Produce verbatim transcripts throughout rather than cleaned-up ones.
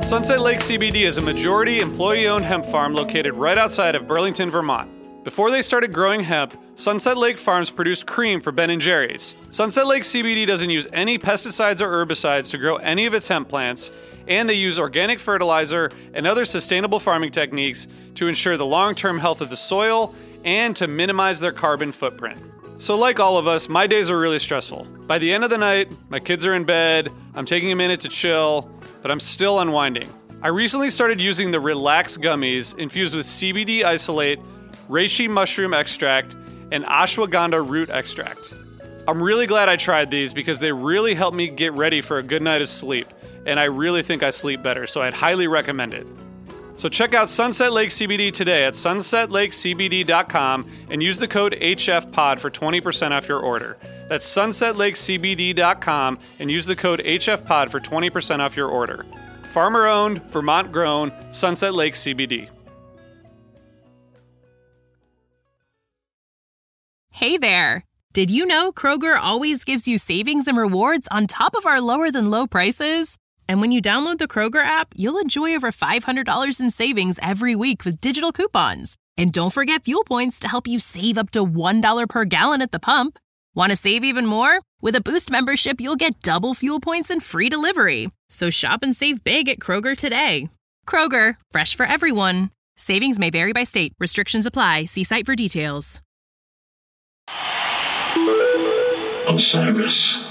Sunset Lake C B D is a majority employee-owned hemp farm located right outside of Burlington, Vermont. Before they started growing hemp, Sunset Lake Farms produced cream for Ben and Jerry's. Sunset Lake C B D doesn't use any pesticides or herbicides to grow any of its hemp plants, and they use organic fertilizer and other sustainable farming techniques to ensure the long-term health of the soil and to minimize their carbon footprint. So like all of us, my days are really stressful. By the end of the night, my kids are in bed, I'm taking a minute to chill, but I'm still unwinding. I recently started using the Relax gummies infused with C B D isolate, reishi mushroom extract, and ashwagandha root extract. I'm really glad I tried these because they really helped me get ready for a good night of sleep, and I really think I sleep better, so I'd highly recommend it. So check out Sunset Lake C B D today at sunset lake c b d dot com and use the code H F pod for twenty percent off your order. That's sunset lake c b d dot com and use the code H F pod for twenty percent off your order. Farmer-owned, Vermont-grown, Sunset Lake C B D. Hey there! Did you know Kroger always gives you savings and rewards on top of our lower-than-low prices? And when you download the Kroger app, you'll enjoy over five hundred dollars in savings every week with digital coupons. And don't forget fuel points to help you save up to one dollar per gallon at the pump. Want to save even more? With a Boost membership, you'll get double fuel points and free delivery. So shop and save big at Kroger today. Kroger, fresh for everyone. Savings may vary by state. Restrictions apply. See site for details. Osiris.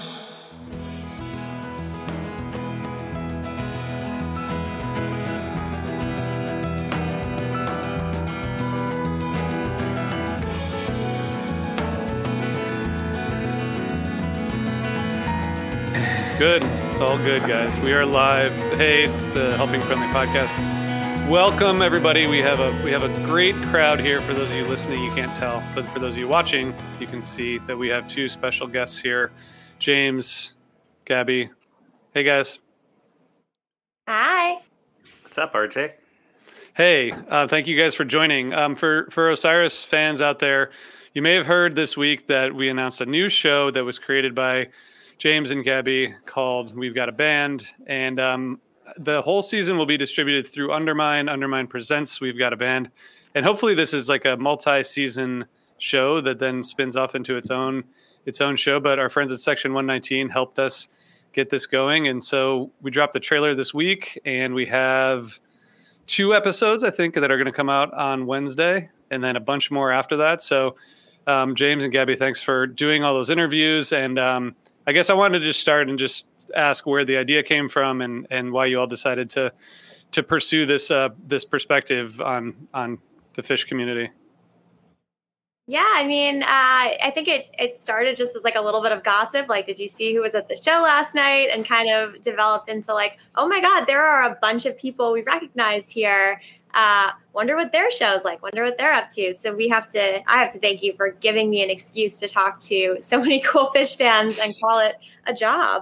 Good. It's all good, guys. We are live. Hey, it's the Helping Friendly Podcast. Welcome, everybody. We have a we have a great crowd here. For those of you listening, you can't tell, but for those of you watching, you can see that we have two special guests here, James, Gabby. Hey, guys. Hi. What's up, R J? Hey, uh, thank you guys for joining. Um, for for Osiris fans out there, you may have heard this week that we announced a new show that was created by James and Gabby called We've Got a Band, and um, the whole season will be distributed through Undermine. Undermine presents We've Got a Band, and hopefully this is like a multi-season show that then spins off into its own its own show. But our friends at Section one nineteen helped us get this going, and so we dropped the trailer this week, and we have two episodes, I think, that are going to come out on Wednesday, and then a bunch more after that. So um, James and Gabby, thanks for doing all those interviews, and um, I guess I wanted to just start and just ask where the idea came from and, and why you all decided to to pursue this uh, this perspective on on the fish community. Yeah, I mean, uh, I think it it started just as like a little bit of gossip. Like, did you see who was at the show last night? And kind of developed into like, oh my God, there are a bunch of people we recognize here. Uh, wonder what their show's like. Wonder what they're up to. So we have to, I have to thank you for giving me an excuse to talk to so many cool fish fans and call it a job.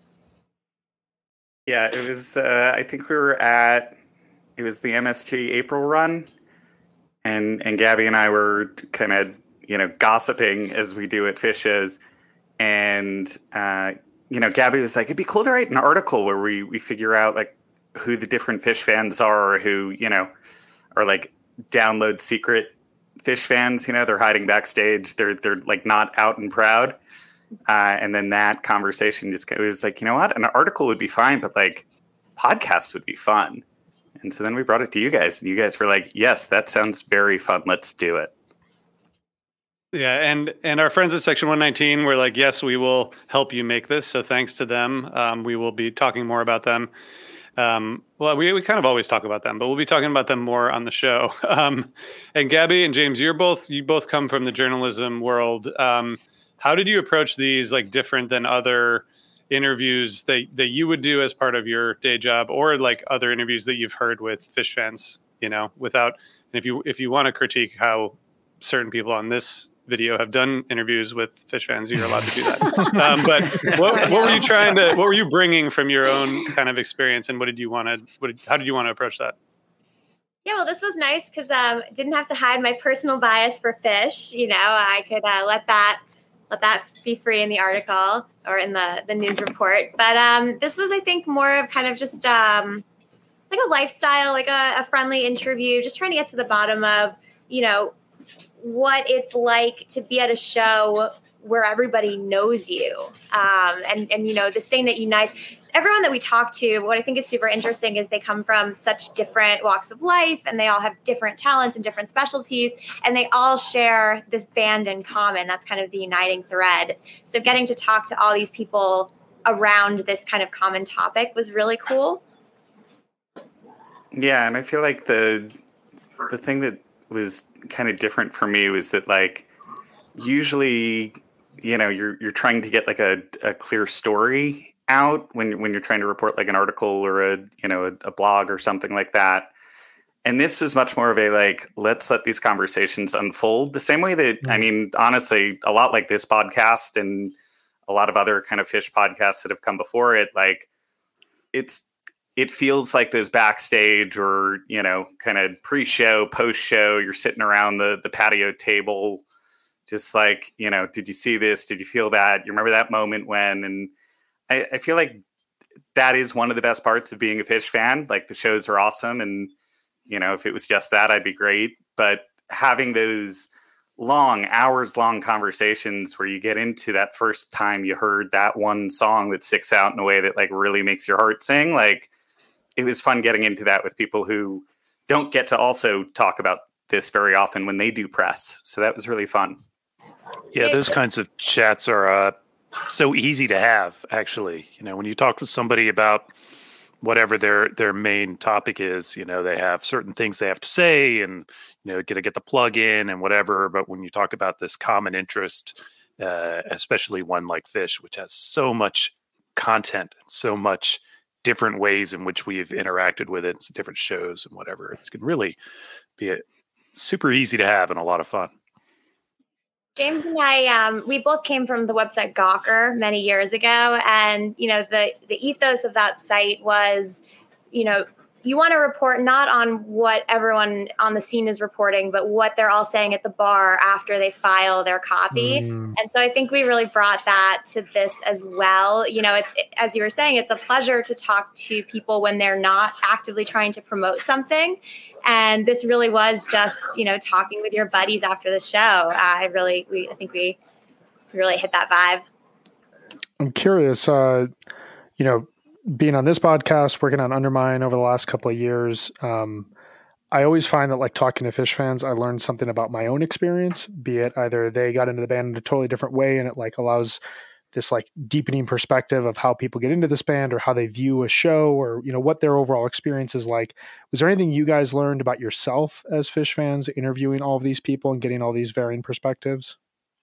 Yeah, it was, uh, I think we were at, it was the M S G April run. And, and Gabby and I were kind of, you know, gossiping as we do at fish shows. And, uh, you know, Gabby was like, it'd be cool to write an article where we, we figure out like who the different fish fans are, or who, you know, are like download secret fish fans. You know, they're hiding backstage. They're, they're like not out and proud. Uh, and then that conversation just, it was like, you know what, an article would be fine, but like podcast would be fun. And so then we brought it to you guys, and you guys were like, yes, that sounds very fun. Let's do it. Yeah, and and our friends at Section one nineteen were like, yes, we will help you make this. So thanks to them. Um, we will be talking more about them. Um, well, we, we kind of always talk about them, but we'll be talking about them more on the show. Um, and Gabby and James, you're both, you both come from the journalism world. Um, how did you approach these like different than other interviews that, that you would do as part of your day job, or like other interviews that you've heard with fish fans, you know, without, and if you, if you want to critique how certain people on this video have done interviews with fish fans, you're allowed to do that. um, but what, what were you trying to, what were you bringing from your own kind of experience, and what did you want to, what did, how did you want to approach that? Yeah, well, this was nice because um, didn't have to hide my personal bias for fish. You know, I could uh, let that let that be free in the article or in the, the news report. But um, this was, I think, more of kind of just um, like a lifestyle, like a, a friendly interview, just trying to get to the bottom of, you know, what it's like to be at a show where everybody knows you. Um, and, and, you know, this thing that unites everyone that we talk to. What I think is super interesting is they come from such different walks of life, and they all have different talents and different specialties, and they all share this band in common. That's kind of the uniting thread. So getting to talk to all these people around this kind of common topic was really cool. Yeah, and I feel like the the thing that was kind of different for me was that, like, usually, you know, you're you're trying to get like a, a clear story out when when you're trying to report like an article or a you know a, a blog or something like that. And this was much more of a like, let's let these conversations unfold the same way that, mm-hmm. I mean, honestly, a lot like this podcast and a lot of other kind of fish podcasts that have come before it, like it's it feels like those backstage or, you know, kind of pre-show, post-show, you're sitting around the, the patio table, just like, you know, did you see this? Did you feel that? You remember that moment when? And I, I feel like that is one of the best parts of being a Phish fan. Like, the shows are awesome. And, you know, if it was just that, I'd be great. But having those long, hours long conversations where you get into that first time you heard that one song that sticks out in a way that like really makes your heart sing, like, it was fun getting into that with people who don't get to also talk about this very often when they do press. So that was really fun. Yeah, those kinds of chats are uh, so easy to have, actually. You know, when you talk with somebody about whatever their their main topic is, you know, they have certain things they have to say and, you know, get to get the plug in and whatever. But when you talk about this common interest, uh, especially one like Phish, which has so much content, so much different ways in which we've interacted with it, different shows and whatever, it's can really be a, super easy to have and a lot of fun. James and I, um, we both came from the website Gawker many years ago. And, you know, the, the ethos of that site was, you know, you want to report not on what everyone on the scene is reporting, but what they're all saying at the bar after they file their copy. Mm. And so I think we really brought that to this as well. You know, it's, as you were saying, it's a pleasure to talk to people when they're not actively trying to promote something. And this really was just, you know, talking with your buddies after the show. Uh, I really, we, I think we really hit that vibe. I'm curious, uh, you know, being on this podcast, working on Undermine over the last couple of years, um, I always find that, like, talking to Phish fans, I learned something about my own experience, be it either they got into the band in a totally different way and it like allows this like deepening perspective of how people get into this band or how they view a show or, you know, what their overall experience is like. Was there anything you guys learned about yourself as Phish fans, interviewing all of these people and getting all these varying perspectives?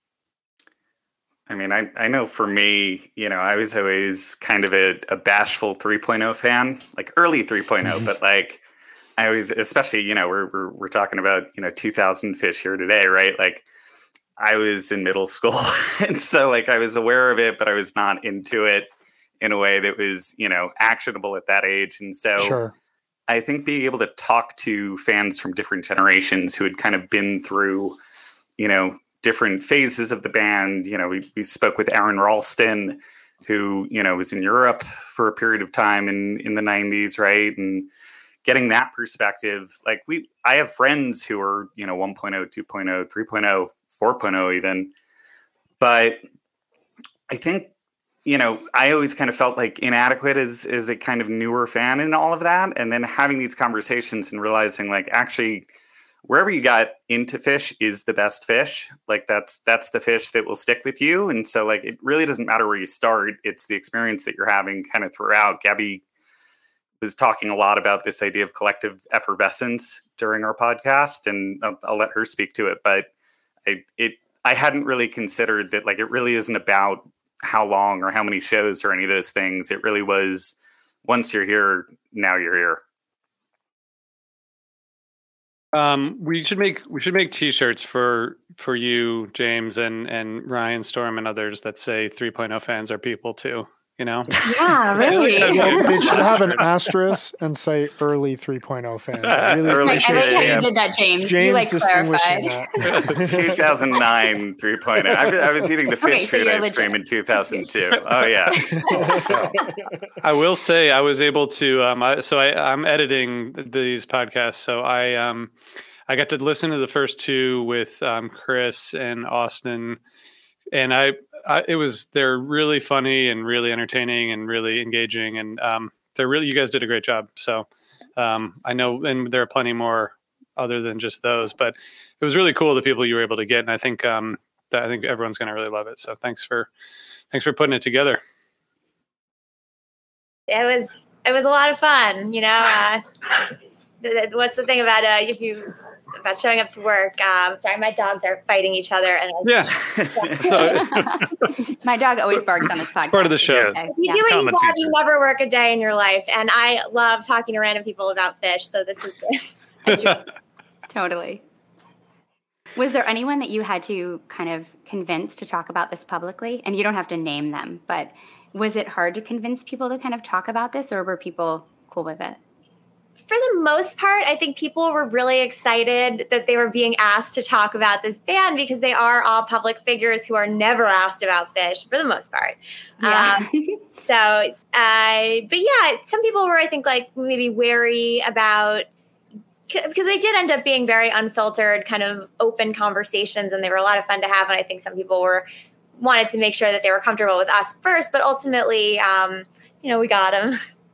I mean, I, I know for me, you know, I was always kind of a, a bashful three point oh fan, like early three point oh, mm-hmm. but like I always, especially, you know, we're, we're, we're talking about, you know, two thousand Phish here today, right? Like I was in middle school and so like I was aware of it, but I was not into it in a way that was, you know, actionable at that age. And so sure. I think being able to talk to fans from different generations who had kind of been through, you know, different phases of the band. You know, we, we spoke with Aaron Ralston, who, you know, was in Europe for a period of time in, in the nineties, right? And getting that perspective, like we, I have friends who are, you know, one point oh, two point oh, three point oh, four point oh even. But I think, you know, I always kind of felt like inadequate as, as a kind of newer fan in all of that. And then having these conversations and realizing like, actually, wherever you got into Phish is the best Phish. Like that's, that's the Phish that will stick with you. And so like, it really doesn't matter where you start. It's the experience that you're having kind of throughout. Gabby was talking a lot about this idea of collective effervescence during our podcast, and I'll, I'll let her speak to it. But I, it, I hadn't really considered that, like, it really isn't about how long or how many shows or any of those things. It really was once you're here, now you're here. Um, we should make we should make T-shirts for for you, James, and and Ryan Storm and others that say three point oh fans are people too. You know? Yeah, really. They should have an asterisk and say early three point oh fans. I really Early Like, I like how yeah. you did that, James. James you like distinguishing clarified. that. two thousand nine three point oh. I, was- I was eating the fish Okay, so food you're ice legit. cream in two thousand two. Oh, yeah. I will say I was able to. Um, I, so I, I'm editing th- these podcasts, so I um, I got to listen to the first two with um, Chris and Austin, and I, I it was they're really funny and really entertaining and really engaging, and um, they're really you guys did a great job. So um, I know, and there are plenty more other than just those, but it was really cool the people you were able to get, and I think um, that I think everyone's going to really love it. So thanks for thanks for putting it together. It was it was a lot of fun, you know. Uh, th- th- what's the thing about uh, if you about showing up to work? Um, sorry, my dogs are fighting each other, and I- Yeah. So My dog always barks on this podcast. part of the show. Okay, If you yeah. do what you Common love, feature. you never work a day in your life. And I love talking to random people about fish, so this is good. Totally. Was there anyone that you had to kind of convince to talk about this publicly? And you don't have to name them, but was it hard to convince people to kind of talk about this, or were people cool with it? For the most part, I think people were really excited that they were being asked to talk about this band because they are all public figures who are never asked about fish for the most part. Yeah. Um, so, uh, but yeah, some people were, I think, like maybe wary about because they did end up being very unfiltered, kind of open conversations, and they were a lot of fun to have. And I think some people were wanted to make sure that they were comfortable with us first, but ultimately, um, you know, we got them.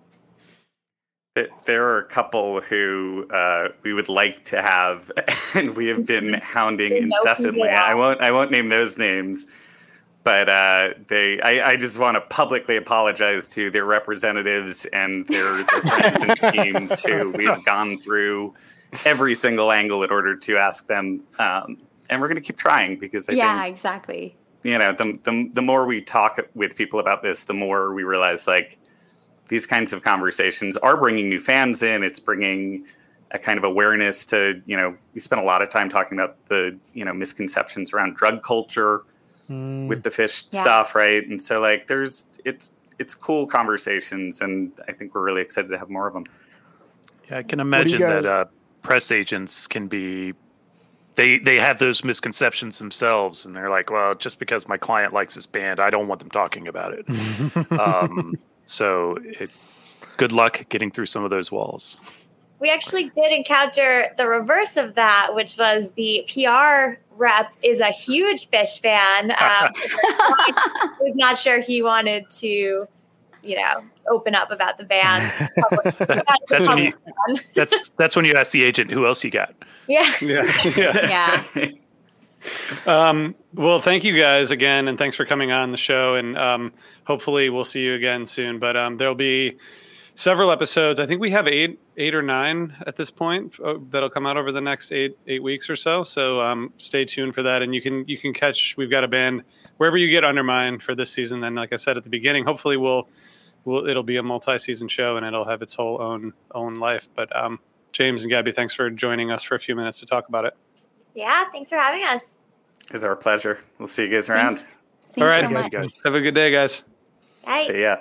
There are a couple who uh, we would like to have, and we have been hounding No, incessantly. yeah. I won't. I won't name those names, but uh, they. I, I just want to publicly apologize to their representatives and their, their friends and teams who we have gone through every single angle in order to ask them, um, and we're going to keep trying because I yeah, think exactly. you know the, the the more we talk with people about this, the more we realize like. These kinds of conversations are bringing new fans in. It's bringing a kind of awareness to, you know, we spent a lot of time talking about the, you know, misconceptions around drug culture Mm. with the fish Yeah. stuff, right? And so, like, there's, it's, it's cool conversations, and I think we're really excited to have more of them. Yeah, I can do you imagine guys- that uh, press agents can be they they have those misconceptions themselves, and they're like, well, just because my client likes this band, I don't want them talking about it. um, so, it, good luck getting through some of those walls. We actually did encounter the reverse of that, which was the P R rep is a huge fish fan. Um, was not sure he wanted to, you know, open up about the band. That's when you that's that's when you ask the agent, who else you got? Yeah. Yeah. Yeah. Yeah. Um, well, thank you guys again, and thanks for coming on the show. And um, hopefully, we'll see you again soon. But um, there'll be several episodes. I think we have eight, eight or nine at this point uh, that'll come out over the next eight, eight weeks or so. So um, stay tuned for that. And you can you can catch. We've got a band wherever you get Undermine for this season. Then, like I said at the beginning, hopefully we'll we'll it'll be a multi-season show and it'll have its whole own own life. But um, James and Gabby, thanks for joining us for a few minutes to talk about it. Yeah. Thanks for having us. It's our pleasure. We'll see you guys around. Thanks. All right, so much. guys. Have a good day, guys. Bye. See ya.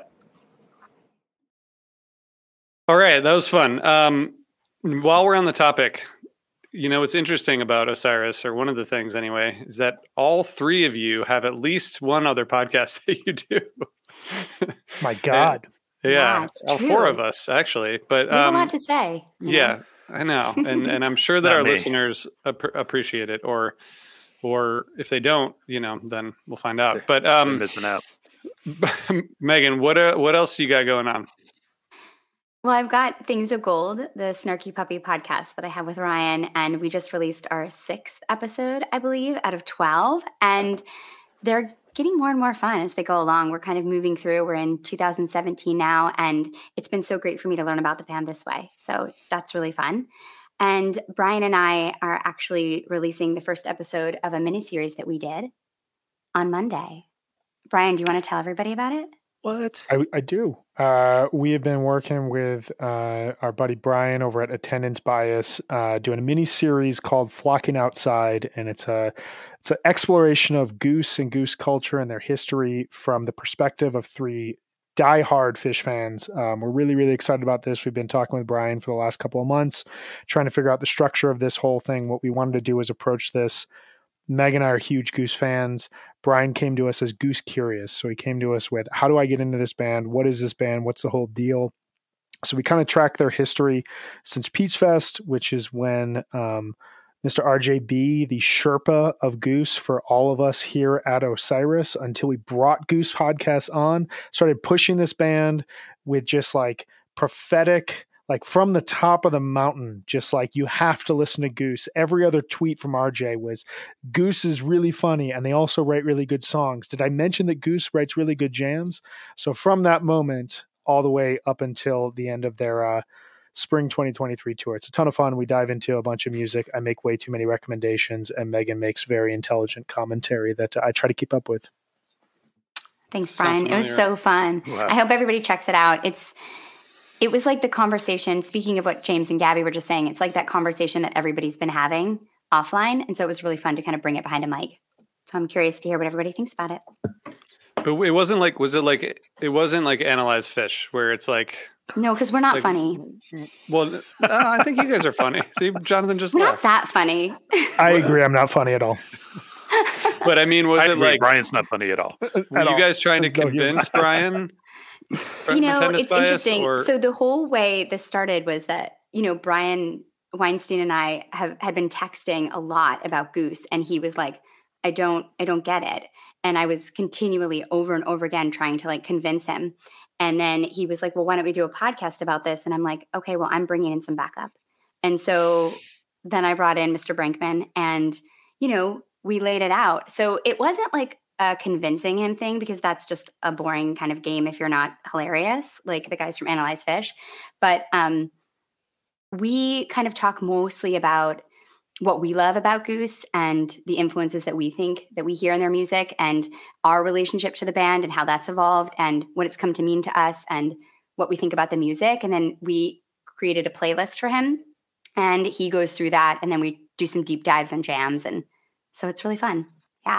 All right, that was fun. Um, while we're on the topic, you know, what's interesting about Osiris, or one of the things anyway, is that all three of you have at least one other podcast that you do. My God. Yeah, Yeah, it's all true. four of us actually. But We have um, a lot to say. you know? yeah, I know, and and I'm sure that Not our me. listeners ap- appreciate it, or or if they don't, you know, then we'll find out. But You're um, missing out. Megan, what uh, what else you got going on? Well, I've got Things of Gold, the Snarky Puppy podcast that I have with Ryan, and we just released our sixth episode, I believe, out of twelve. And they're getting more and more fun as they go along. We're kind of moving through. We're in two thousand seventeen now, and it's been so great for me to learn about the band this way. So that's really fun. And Brian and I are actually releasing the first episode of a miniseries that we did on Monday. Brian, do you want to tell everybody about it? What? I, I do. Uh, we have been working with uh, our buddy Brian over at Attendance Bias, uh, doing a mini series called "Flocking Outside," and it's a it's an exploration of goose and goose culture and their history from the perspective of three diehard Phish fans. Um, we're really, really excited about this. We've been talking with Brian for the last couple of months, trying to figure out the structure of this whole thing. What we wanted to do is approach this. Meg and I are huge Goose fans. Brian came to us as Goose curious. So he came to us with, how do I get into this band? What is this band? What's the whole deal? So we kind of track their history since Pete's Fest, which is when um, Mister R J B, the Sherpa of Goose for all of us here at Osiris, until we brought Goose Podcasts on, started pushing this band with just like prophetic, like from the top of the mountain, just like, you have to listen to Goose. Every other tweet from R J was, Goose is really funny and they also write really good songs. Did I mention that Goose writes really good jams? So from that moment all the way up until the end of their uh, spring twenty twenty-three tour, it's a ton of fun. We dive into a bunch of music. I make way too many recommendations, and Megan makes very intelligent commentary that I try to keep up with. Thanks, Sounds Brian. familiar. It was so fun. Wow. I hope everybody checks it out. It's It was like the conversation, speaking of what James and Gabby were just saying, it's like that conversation that everybody's been having offline. And so it was really fun to kind of bring it behind a mic. So I'm curious to hear what everybody thinks about it. But it wasn't like, was it like, it wasn't like Analyze Fish, where it's like, No, because we're not like, funny. well, uh, I think you guys are funny. See, Jonathan just We're not left. that funny. I agree. I'm not funny at all. But I mean, was I it agree. like, Brian's not funny at all. were at you all. guys trying to There's no humor. convince Brian? You know, Attendance it's bias, interesting. or- So the whole way this started was that, you know, Brian Weinstein and I have had been texting a lot about Goose, and he was like, I don't, I don't get it. And I was continually over and over again trying to like convince him. And then he was like, well, why don't we do a podcast about this? And I'm like, okay, well, I'm bringing in some backup. And so then I brought in Mister Brinkman, and, you know, we laid it out. So it wasn't like a convincing him thing, because that's just a boring kind of game if you're not hilarious, like the guys from Analyze Fish. But um, we kind of talk mostly about what we love about Goose and the influences that we think that we hear in their music, and our relationship to the band and how that's evolved and what it's come to mean to us and what we think about the music. And then we created a playlist for him, and he goes through that, and then we do some deep dives and jams. And so it's really fun. Yeah.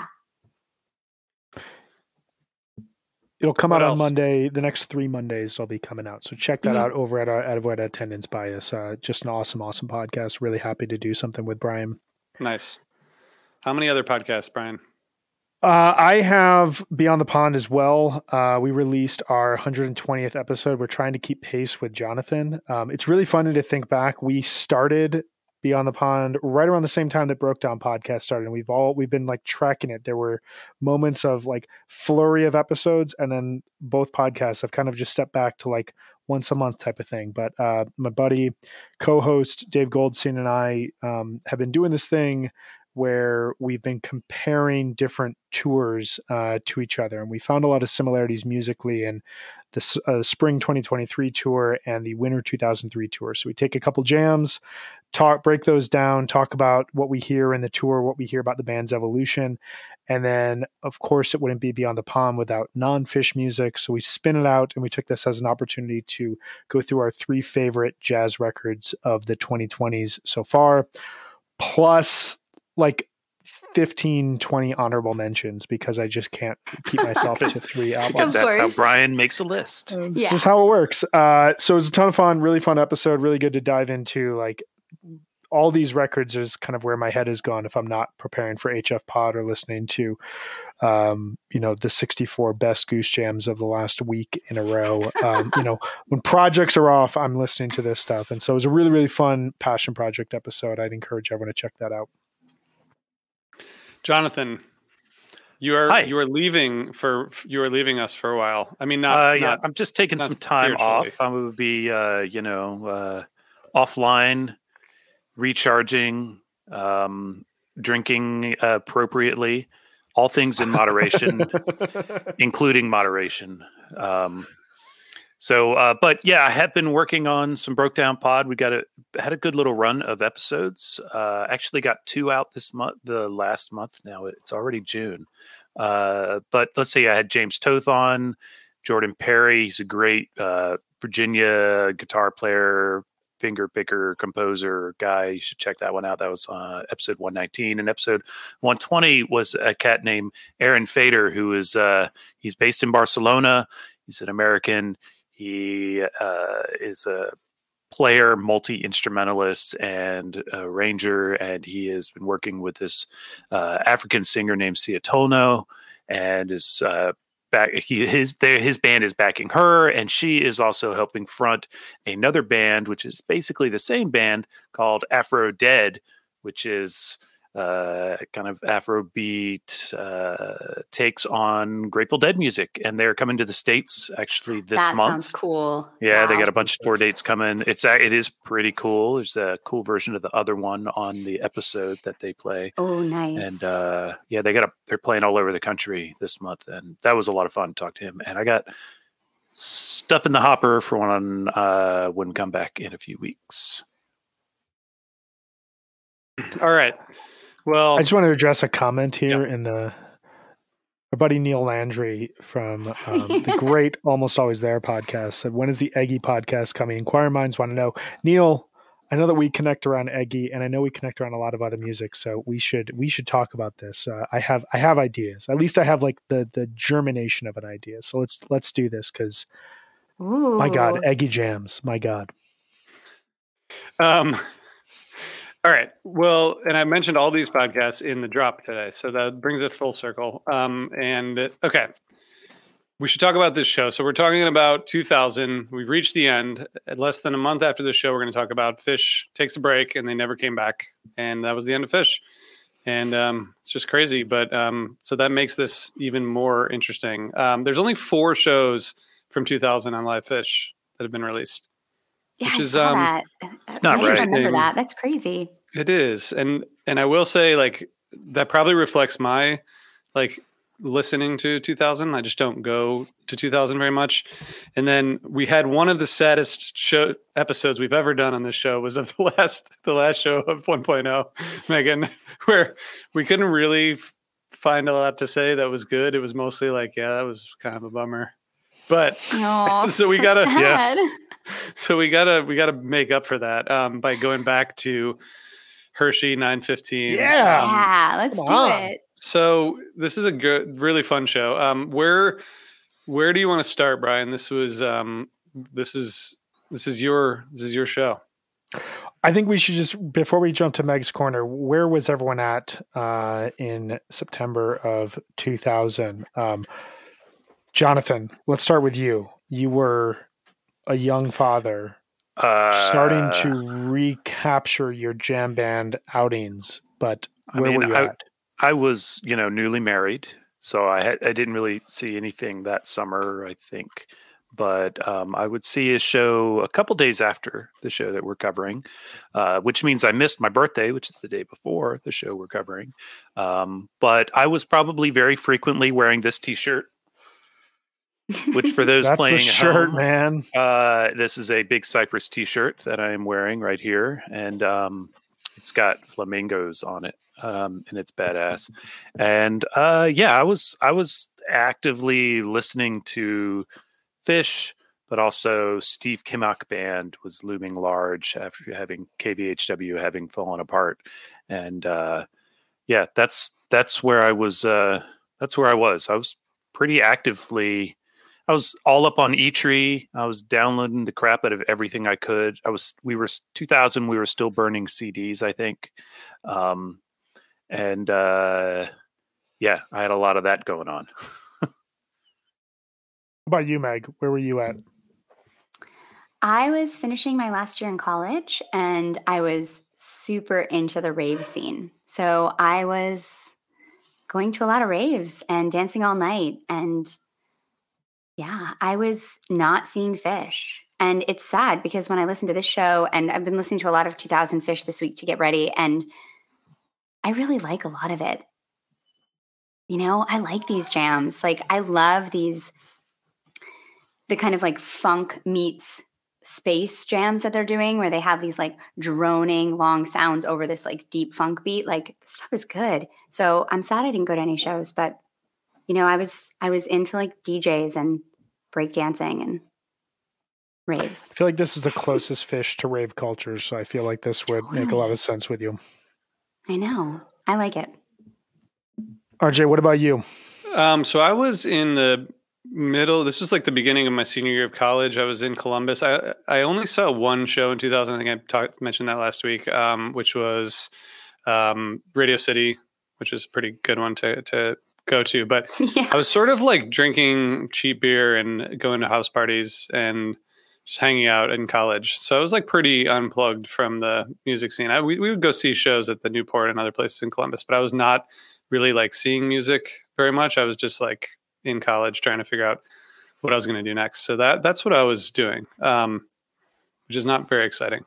It'll come What out else? on Monday. The next three Mondays it'll be coming out. So check that Mhm. out over at our at, at Attendance Bias. Uh, just an awesome, awesome podcast. Really happy to do something with Brian. Nice. How many other podcasts, Brian? Uh, I have Beyond the Pond as well. Uh, we released our one hundred twentieth episode. We're trying to keep pace with Jonathan. Um, it's really funny to think back. We started Beyond the Pond right around the same time that Broke Down Podcast started, and we've all we've been like tracking it. There were moments of like flurry of episodes, and then both podcasts have kind of just stepped back to like once a month type of thing. But uh, my buddy, co-host Dave Goldstein, and I um, have been doing this thing where we've been comparing different tours uh, to each other. And we found a lot of similarities musically in the uh, spring twenty twenty-three tour and the winter two thousand three tour. So we take a couple jams, talk, break those down, talk about what we hear in the tour, what we hear about the band's evolution. And then, of course, it wouldn't be Beyond the Pond without non-Phish music. So we spin it out, and we took this as an opportunity to go through our three favorite jazz records of the twenty twenties so far, plus like fifteen, twenty honorable mentions, because I just can't keep myself to three albums. Because Of that's how course. Brian makes a list. Uh, Yeah. This is how it works. Uh, so it was a ton of fun, really fun episode, really good to dive into. Like all these records is kind of where my head has gone if I'm not preparing for H F Pod or listening to, um, you know, the sixty-four best Goose Jams of the last week in a row. Um, you know, when projects are off, I'm listening to this stuff. And so it was a really, really fun passion project episode. I'd encourage everyone to check that out. Jonathan, you are Hi. you are leaving for you are leaving us for a while. I mean, not, uh, yeah, not I'm just taking not some time spiritually. off. I will be, uh, you know, uh, offline, recharging, um, drinking appropriately, all things in moderation, including moderation. Um, so, uh, but yeah, I have been working on some Broke Down Pod. We got a had a good little run of episodes. Uh, actually, got two out this month. The last month now. It's already June. Uh, but let's see, I had James Toth on, Jordan Perry. He's a great uh, Virginia guitar player, finger picker, composer guy. You should check that one out. That was uh, episode one nineteen. And episode one twenty was a cat named Aaron Fader, who is uh, he's based in Barcelona. He's an American. He uh, is a player, multi-instrumentalist, and a ranger, and he has been working with this uh, African singer named Sia Tolno, and is uh, back. He his their, his band is backing her, and she is also helping front another band, which is basically the same band called Afro Dead, which is uh, kind of Afrobeat uh, takes on Grateful Dead music, and they're coming to the States actually this that month. Sounds cool. Yeah, wow. They got a bunch of tour dates coming. It's it is pretty cool. There's a cool version of the other one on the episode that they play. Oh, nice. And uh, yeah, they got a, they're playing all over the country this month, and that was a lot of fun to talk to him. And I got stuff in the hopper for when uh, when come back in a few weeks. All right. Well, I just want to address a comment here yeah. in the our buddy Neil Landry from um, the great Almost Always There podcast said, when is the Eggy podcast coming? Inquiring minds want to know. Neil, I know that we connect around Eggy, and I know we connect around a lot of other music, so we should we should talk about this. Uh, I have I have ideas. At least I have like the the germination of an idea. So let's let's do this because my God, Eggy jams. My God. Um. All right. Well, and I mentioned all these podcasts in the drop today, so that brings it full circle. Um, and okay, we should talk about this show. So we're talking about two thousand. We've reached the end. At less than a month after the show, we're going to talk about Fish takes a break, and they never came back, and that was the end of Fish. And um, it's just crazy. But um, so that makes this even more interesting. Um, there's only four shows from two thousand on Live Fish that have been released. Yeah, which I is saw um, that. it's not I didn't right. remember that. That's crazy. It is, and and I will say, like, that probably reflects my like listening to two thousand. I just don't go to two thousand very much. And then we had one of the saddest show episodes we've ever done on this show was of the last the last show of one point oh, Megan, where we couldn't really f- find a lot to say that was good. It was mostly like, yeah, that was kind of a bummer. But oh, so we gotta sad. yeah. So we gotta we gotta make up for that um, by going back to Hershey nine fifteen. Yeah, um, yeah, let's Come do on. it. So this is a good, really fun show. Um, where where do you want to start, Brian? This was um, this is this is your this is your show. I think we should just, before we jump to Meg's Corner, where was everyone at uh, in September of two thousand? Um, Jonathan, let's start with you. You were a young father, Uh, starting to recapture your jam band outings, but I where mean, were you I, at? I was, you know, newly married, so I had, I didn't really see anything that summer, I think. But um, I would see a show a couple days after the show that we're covering, uh, which means I missed my birthday, which is the day before the show we're covering. Um, but I was probably very frequently wearing this T-shirt, which for those That's playing the at shirt, home, man. uh, this is a Big Cypress T-shirt that I am wearing right here, and um, it's got flamingos on it, um, and it's badass. And uh, yeah, I was I was actively listening to Fish, but also Steve Kimmock Band was looming large after having K V H W having fallen apart, and uh, yeah, that's that's where I was. Uh, that's where I was. I was pretty actively. I was all up on E-Tree. I was downloading the crap out of everything I could. I was, we were two thousand, we were still burning C Ds, I think. Um, and, uh, yeah, I had a lot of that going on. How about you, Meg? Where were you at? I was finishing my last year in college, and I was super into the rave scene. So I was going to a lot of raves and dancing all night, and yeah, I was not seeing Fish. And it's sad because when I listen to this show, and I've been listening to a lot of two thousand Fish this week to get ready, and I really like a lot of it. You know, I like these jams. Like, I love these, the kind of like funk meets space jams that they're doing, where they have these like droning long sounds over this like deep funk beat. Like, this stuff is good. So I'm sad I didn't go to any shows, but you know, I was I was into like D Js and breakdancing and raves. I feel like this is the closest Fish to rave culture, so I feel like this would Totally. make a lot of sense with you. I know. I like it. R J, what about you? Um, so I was in the middle. This was like the beginning of my senior year of college. I was in Columbus. I I only saw one show in two thousand. I think I talked mentioned that last week, um, which was um, Radio City, which is a pretty good one to to go to. But yeah. I was sort of like drinking cheap beer and going to house parties and just hanging out in college. So I was like pretty unplugged from the music scene. I, we, we would go see shows at the Newport and other places in Columbus, but I was not really like seeing music very much. I was just like in college trying to figure out what I was going to do next. So that that's what I was doing, um, which is not very exciting.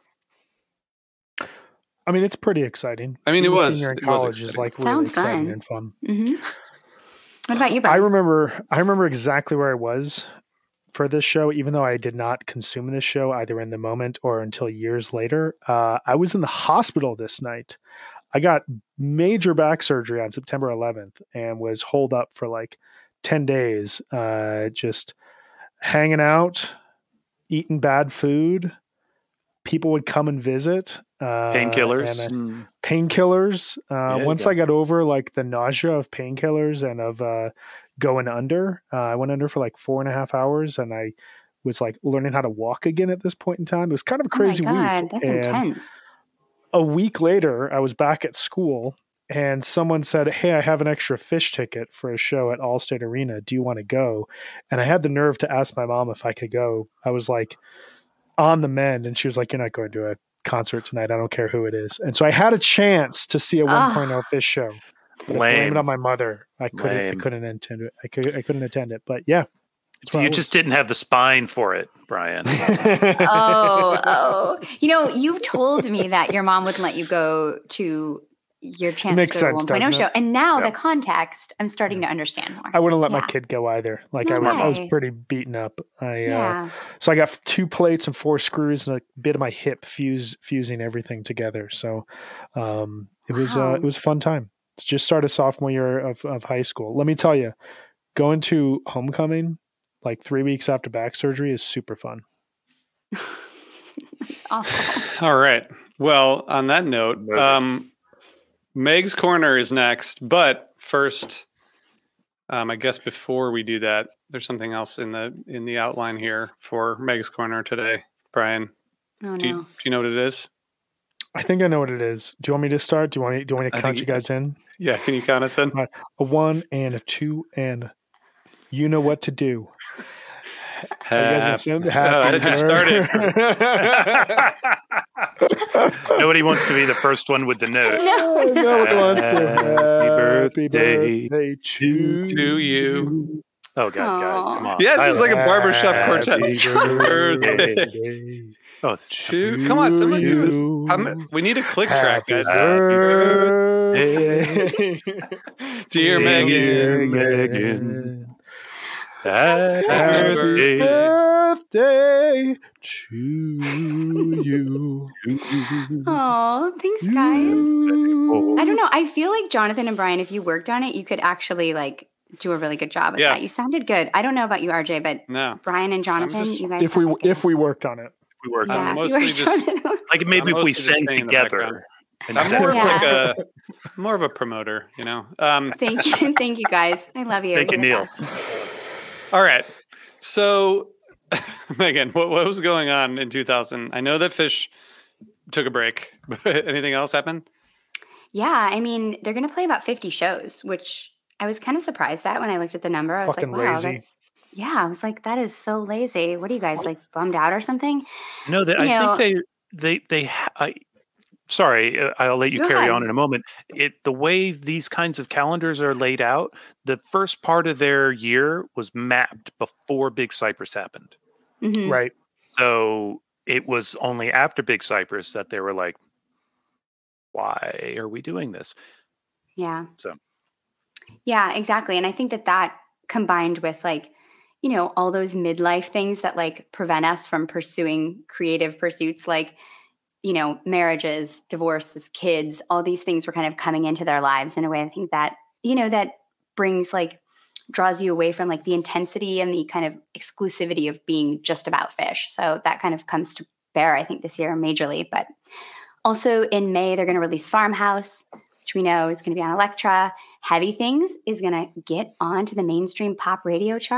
I mean, it's pretty exciting. I mean, it was. Senior in it college was is like really Sounds exciting fun. and fun. Mm-hmm. What about you, Brian? I remember, I remember exactly where I was for this show, even though I did not consume this show either in the moment or until years later. Uh, I was in the hospital this night. I got major back surgery on September eleventh and was holed up for like ten days, uh, just hanging out, eating bad food. People would come and visit. Uh, Painkillers. and, uh, Painkillers. Uh, Yeah, once yeah. I got over like the nausea of painkillers and of uh, going under, uh, I went under for like four and a half hours and I was like learning how to walk again at this point in time. It was kind of a crazy oh my God, week. That's And intense. a week later, I was back at school and someone said, "Hey, I have an extra fish ticket for a show at Allstate Arena. Do you want to go?" And I had the nerve to ask my mom if I could go. I was like on the mend and she was like, "You're not going to a concert tonight. I don't care who it is." And so I had a chance to see a Ah. one point oh fish show. But I Lame. blame it on my mother. I couldn't Lame. I couldn't attend it. I could I couldn't attend it. But yeah. that's where I You was. just didn't have the spine for it, Brian. oh, oh. You know, you've told me that your mom wouldn't let you go to your chance Makes to go to sense, one point oh doesn't show. it? And now Yeah. the context, I'm starting to understand more. I wouldn't let Yeah. my kid go either. Like No I was I was way. pretty beaten up. I uh, yeah. So I got two plates and four screws and a bit of my hip fuse fusing everything together. So um, it was uh, Wow. it was a fun time. It's just started sophomore year of, of high school. Let me tell you, going to homecoming like three weeks after back surgery is super fun. It's awful. All right. Well, on that note, Moving. um, Meg's Corner is next. But first, um, I guess before we do that, there's something else in the in the outline here for Meg's Corner today. Brian, Oh, do you, no. do you know what it is? I think I know what it is. Do you want me to start? Do you want me, do you want me to I count think you you- guys in? Yeah, can you count us in? A one and a two and you know what to do. Are you guys gonna sing? Oh, it just started. Nobody wants to be the first one with the note. No. No one wants to. Happy birthday to, to you. Oh, God, guys, Aw. come on. Yes, it's like a barbershop Happy quartet. birthday. Oh, it's Two. Come on, someone give us. you. how ma- We need a click track, guys. birthday, Dear Megan. Megan. Sounds good. Happy Happy birthday. birthday to you. Oh, thanks, guys. I don't know. I feel like Jonathan and Brian, if you worked on it, you could actually like do a really good job with Yeah. that. You sounded good. I don't know about you, R J, but No. Brian and Jonathan, just- you guys. If we sounded good. if we worked on it, We worked I'm on yeah, it. if mostly you just- worked on it. Like maybe I'm if we mostly just sang staying in the background. together. and I'm sang more of Yeah. like a more of a promoter, you know. Um, Thank you, thank you, guys. I love you. Thank you, You're the Neil. best. all right. So, Megan, what, what was going on in two thousand? I know that Fish took a break, but anything else happen? Yeah, I mean, they're going to play about fifty shows, which I was kind of surprised at when I looked at the number. I was Fucking like, wow, lazy. that's. Yeah, I was like, that is so lazy. What are you guys like bummed out or something? No, they, You I know- think they they they. ha- I, sorry, uh, I'll let you Go carry ahead. on in a moment. It the way these kinds of calendars are laid out, the first part of their year was mapped before Big Cypress happened. Mhm. right? So it was only after Big Cypress that they were like, "Why are we doing this?" Yeah. So. Yeah, exactly. And I think that that combined with like, you know, all those midlife things that like prevent us from pursuing creative pursuits like, you know, marriages, divorces, kids, all these things were kind of coming into their lives in a way. I think that, you know, that brings like, draws you away from like the intensity and the kind of exclusivity of being just about fish. So that kind of comes to bear, I think, this year majorly. But also in May, they're going to release Farmhouse, which we know is going to be on Elektra. Heavy Things is going to get onto the mainstream pop radio chart. It's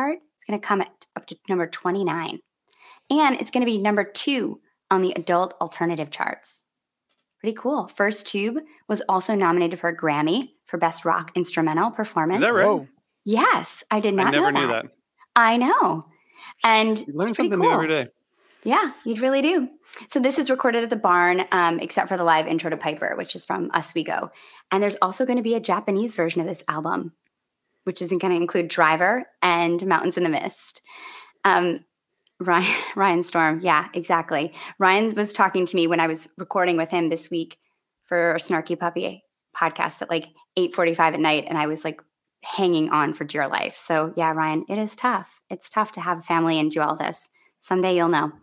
going to come at, up to number twenty-nine. And it's going to be number two on the adult alternative charts. Pretty cool. First Tube was also nominated for a Grammy for Best Rock Instrumental Performance. Is that right? Whoa. Yes, I did not I never know knew that. that. I know. And You learn it's pretty something cool. new every day. Yeah, you really do. So this is recorded at the barn, um, except for the live intro to Piper, which is from Us We Go. And there's also going to be a Japanese version of this album, which is going to include Driver and Mountains in the Mist. Um, Ryan, Ryan Storm, yeah, exactly. Ryan was talking to me when I was recording with him this week for a Snarky Puppy podcast at like eight forty-five at night, and I was like hanging on for dear life. So yeah, Ryan, it is tough. It's tough to have a family and do all this. Someday you'll know.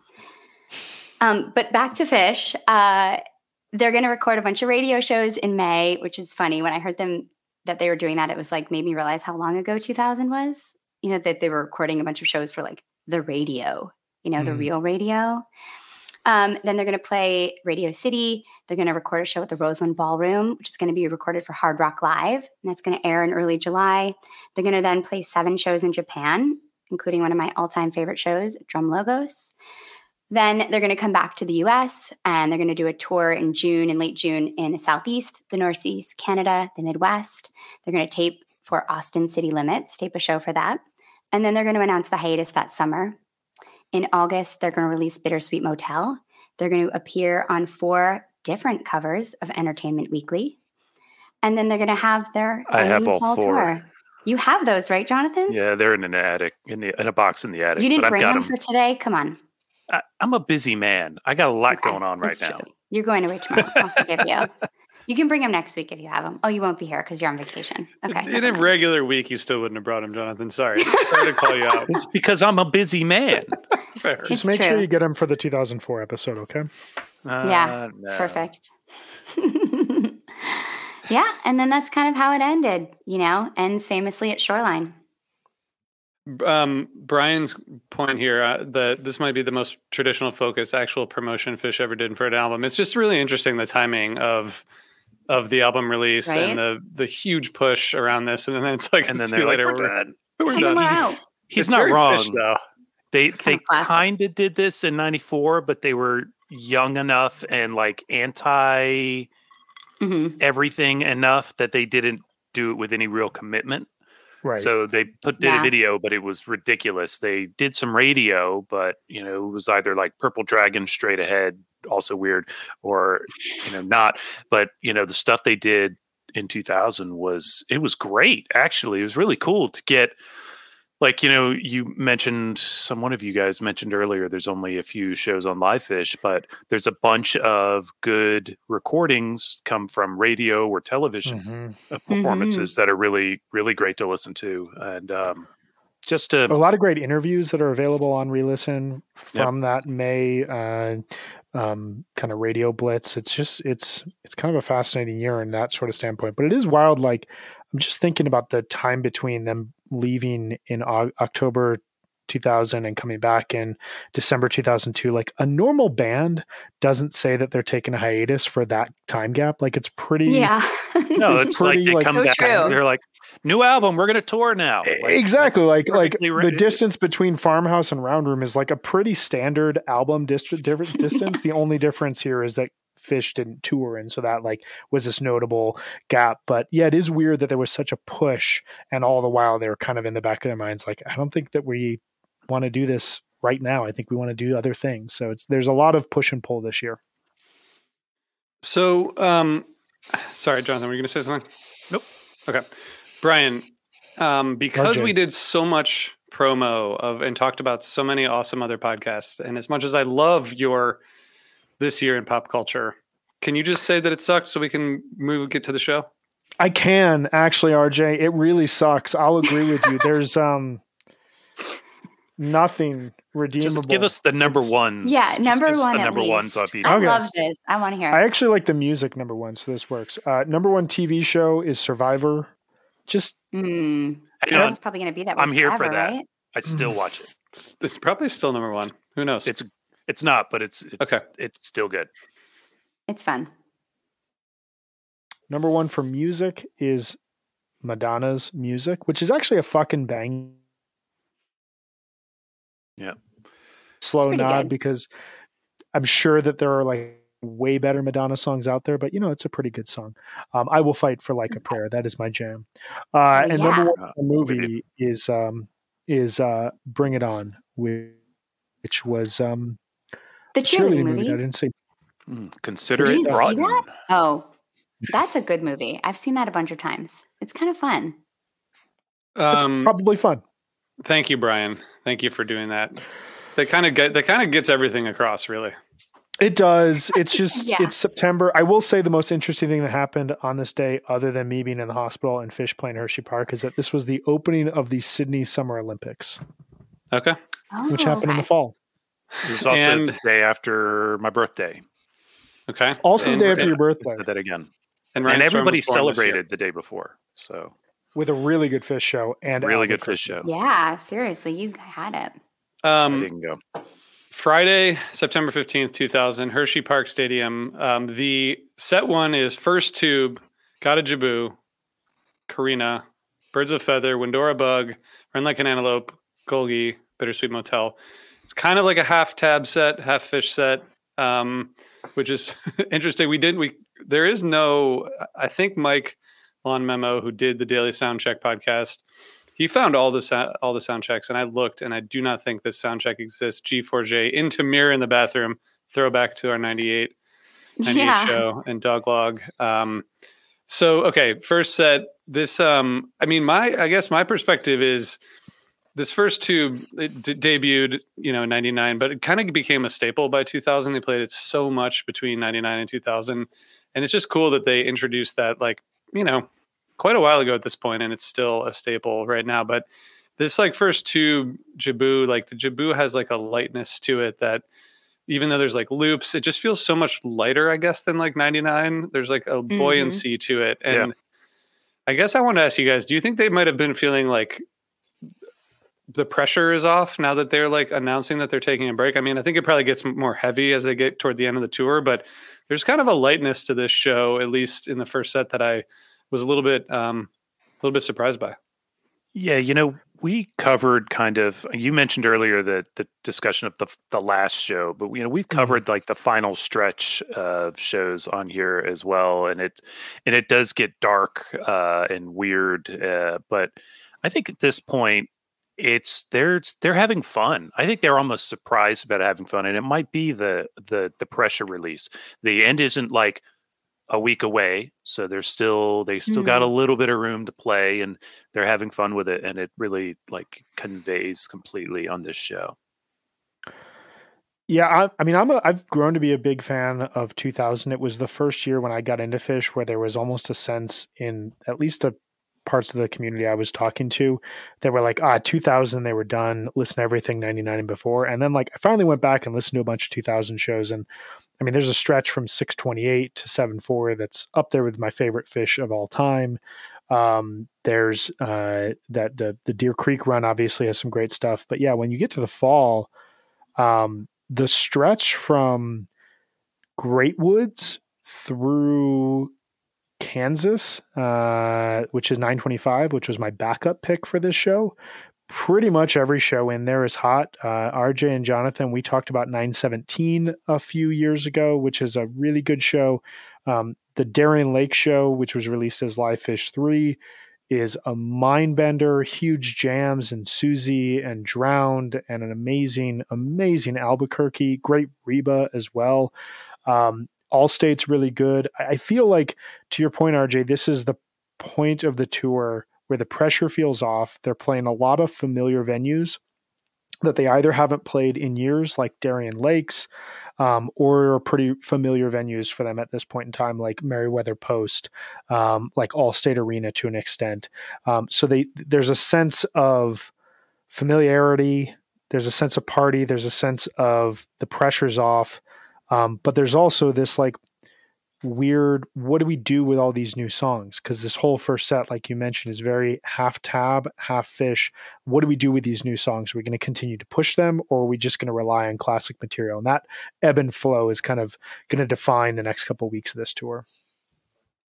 Um, but back to Phish. Uh, they're going to record a bunch of radio shows in May, which is funny. When I heard them that they were doing that, it was like made me realize how long ago two thousand was. You know, that they were recording a bunch of shows for like the radio, you know, mm. the real radio. Um, then they're going to play Radio City. They're going to record a show at the Roseland Ballroom, which is going to be recorded for Hard Rock Live. And that's going to air in early July. They're going to then play seven shows in Japan, including one of my all-time favorite shows, Drum Logos. Then they're going to come back to the U S and they're going to do a tour in June, in late June, in the Southeast, the Northeast, Canada, the Midwest. They're going to tape for Austin City Limits, tape a show for that. And then they're going to announce the hiatus that summer. In August, they're going to release Bittersweet Motel. They're going to appear on four different covers of Entertainment Weekly. And then they're going to have their I have all fall four. Tour. You have those, right, Jonathan? Yeah, they're in an attic, in the in a box in the attic. You didn't but bring I've got them, them for today? Come on. I, I'm a busy man. I got a lot Okay, going on right that's now. true. You're going away tomorrow. I'll forgive you. You can bring them next week if you have them. Oh, you won't be here because you're on vacation. Okay. In never a mind. regular week, you still wouldn't have brought him, Jonathan. Sorry. Sorry to call you out. It's because I'm a busy man. Fair. It's Just make true. sure you get them for the two thousand four episode, okay? Uh, Yeah, no. perfect. Yeah, and then that's kind of how it ended, you know, ends famously at Shoreline. Um, Brian's point here, uh, that this might be the most traditional focused actual promotion Phish ever did for an album. It's just really interesting, the timing of of the album release Right? and the the huge push around this, and then it's like, And then see they're you like, later, we're done. we're And then done. we're out. He's It's not very wrong. Phish, though. They kinda they classic. kind of did this in ninety-four, but they were young enough and like anti Mhm. everything enough that they didn't do it with any real commitment. Right. So they put did Yeah. a video, but it was ridiculous. They did some radio, but you know, it was either like Purple Dragon straight ahead, also weird, or you know, not. But you know, the stuff they did in two thousand was it was great. Actually, it was really cool to get. Like, you know, you mentioned, some one of you guys mentioned earlier, there's only a few shows on Live Phish, but there's a bunch of good recordings come from radio or television Mhm. uh, performances that are really, really great to listen to. And um, just A to, lot of great interviews that are available on Relisten from that May uh, um, kind of radio blitz. It's just it's it's kind of a fascinating year in that sort of standpoint. But it is wild. Like I'm just thinking about the time between them leaving in o- October two thousand and coming back in December two thousand two. Like a normal band doesn't say that they're taking a hiatus for that time gap. Like it's pretty. Yeah. no, it's it's like pretty, they like- come So back, true. they're like, new album, we're going to tour now. Like, Exactly, that's like like perfectly the right. distance between Farmhouse and Round Room is like a pretty standard album dist- different distance. The only difference here is that Phish didn't tour, and so that like was this notable gap. But yeah, it is weird that there was such a push, and all the while they were kind of in the back of their minds, like I don't think that we want to do this right now. I think we want to do other things. So it's there's a lot of push and pull this year. So, um, sorry, Jonathan, were you going to say something? Nope. Okay. Brian, um, because R J. we did so much promo of and talked about so many awesome other podcasts, and as much as I love your this year in pop culture, can you just say that it sucked so we can move get to the show? I can actually, R J. It really sucks. I'll agree with you. There's um nothing redeemable. Just give us the number It's- ones. Yeah, Just number give us one the at number least. ones off each. I Okay. love this. I want to hear I it. actually like the music number one, so this works. Uh, number one T V show is Survivor. Just Mm. Hang on. It's probably going to be that way I'm here for forever, that. right? I still watch it. It's, it's probably still number one. Who knows? It's it's not, but it's it's Okay. it's still good. It's fun. number one for music is Madonna's Music, which is actually a fucking bang Yeah. Slow nod good. because I'm sure that there are like way better Madonna songs out there, but you know, it's a pretty good song. Um, I will fight for Like a Prayer. That is my jam. Uh, Oh, and yeah. number one Uh, movie is um, is uh, Bring It On, which, which was um, The a cheerleading cheerleading movie that I movie. didn't see. mm, consider You it didn't see brought. that? Oh, that's a good movie. I've seen that a bunch of times. It's kind of fun. It's Um, probably fun. thank you, Brian. Thank you for doing that. That kind of get that kind of gets everything across, really. It does. It's just Yeah. it's September. I will say the most interesting thing that happened on this day, other than me being in the hospital and Fish playing Hershey Park, is that this was the opening of the Sydney Summer Olympics, Okay. Oh, which happened in okay. the fall. It was also And- the day after my birthday. Okay. Also, And- the day after and- your birthday, Said that again. And, And Ryan Storm everybody was born this year. celebrated the day before. So with a really good Fish show and really good Albuquerque. fish show. Yeah, seriously, you had it. I Um, didn't go. Friday, September fifteenth, two thousand, Hershey Park Stadium. Um, the set one is First Tube, Got a Jaboo, Karina, Birds of Feather, Windora Bug, Run Like an Antelope, Golgi, Bittersweet Motel. It's kind of like a half tab set, half fish set, um, which is interesting. We didn't, we, there is no, I think Mike Lon Memo, who did the Daily Soundcheck podcast, he found all the sou- all the sound checks, and I looked, and I do not think this sound check exists. G four J into Mirror in the Bathroom, throwback to our ninety-eight, ninety-eight Yeah. show, and Doglog. Um, so, okay, first set. This, um, I mean, my I guess my perspective is this first tube it d- debuted, you know, in ninety-nine, but it kind of became a staple by two thousand. They played it so much between ninety-nine and two thousand, and it's just cool that they introduced that, like, you know, quite a while ago at this point, and it's still a staple right now. But this like first tube Jaboo, like the Jaboo has like a lightness to it that even though there's like loops, it just feels so much lighter, I guess, than like ninety-nine. There's like a buoyancy to it. And Yeah. I guess I want to ask you guys, do you think they might have been feeling like the pressure is off now that they're like announcing that they're taking a break? I mean, I think it probably gets more heavy as they get toward the end of the tour, but there's kind of a lightness to this show, at least in the first set, that I was a little bit, um, a little bit surprised by. Yeah, you know, we covered kind of. You mentioned earlier the the discussion of the the last show, but you know we've covered like the final stretch of shows on here as well, and it and it does get dark uh, and weird. Uh, but I think at this point, it's they're they're having fun. I think they're almost surprised about having fun, and it might be the the the pressure release. The end isn't like a week away, so they're still they still got a little bit of room to play, and they're having fun with it, and it really like conveys completely on this show. Yeah, I, I mean, I'm a, I've grown to be a big fan of two thousand. It was the first year when I got into Fish where there was almost a sense in at least the parts of the community I was talking to, they were like, ah, two thousand, they were done. Listen to everything ninety-nine and before. And then like I finally went back and listened to a bunch of two thousand shows, and I mean, there's a stretch from six twenty-eight to seven four that's up there with my favorite Fish of all time. Um, there's uh, that the the Deer Creek run obviously has some great stuff, but yeah, when you get to the fall, um, the stretch from Great Woods through Kansas, uh, which is nine twenty-five, which was my backup pick for this show. Pretty much every show in there is hot. Uh, R J and Jonathan, we talked about nine seventeen a few years ago, which is a really good show. Um, the Darien Lake show, which was released as Live Fish three, is a mind bender, huge jams and Susie and Drowned and an amazing, amazing Albuquerque, great Reba as well. Um, Allstate's really good. I feel like, to your point, R J, this is the point of the tour where the pressure feels off. They're playing a lot of familiar venues that they either haven't played in years, like Darien Lakes, um, or are pretty familiar venues for them at this point in time, like Meriwether Post, um, like Allstate Arena to an extent. Um, so they there's a sense of familiarity. There's a sense of party. There's a sense of the pressure's off. Um, but there's also this like weird, what do we do with all these new songs? Because this whole first set, like you mentioned, is very half tab, half Fish. What do we do with these new songs? Are we going to continue to push them, or are we just going to rely on classic material? And that ebb and flow is kind of going to define the next couple of weeks of this tour.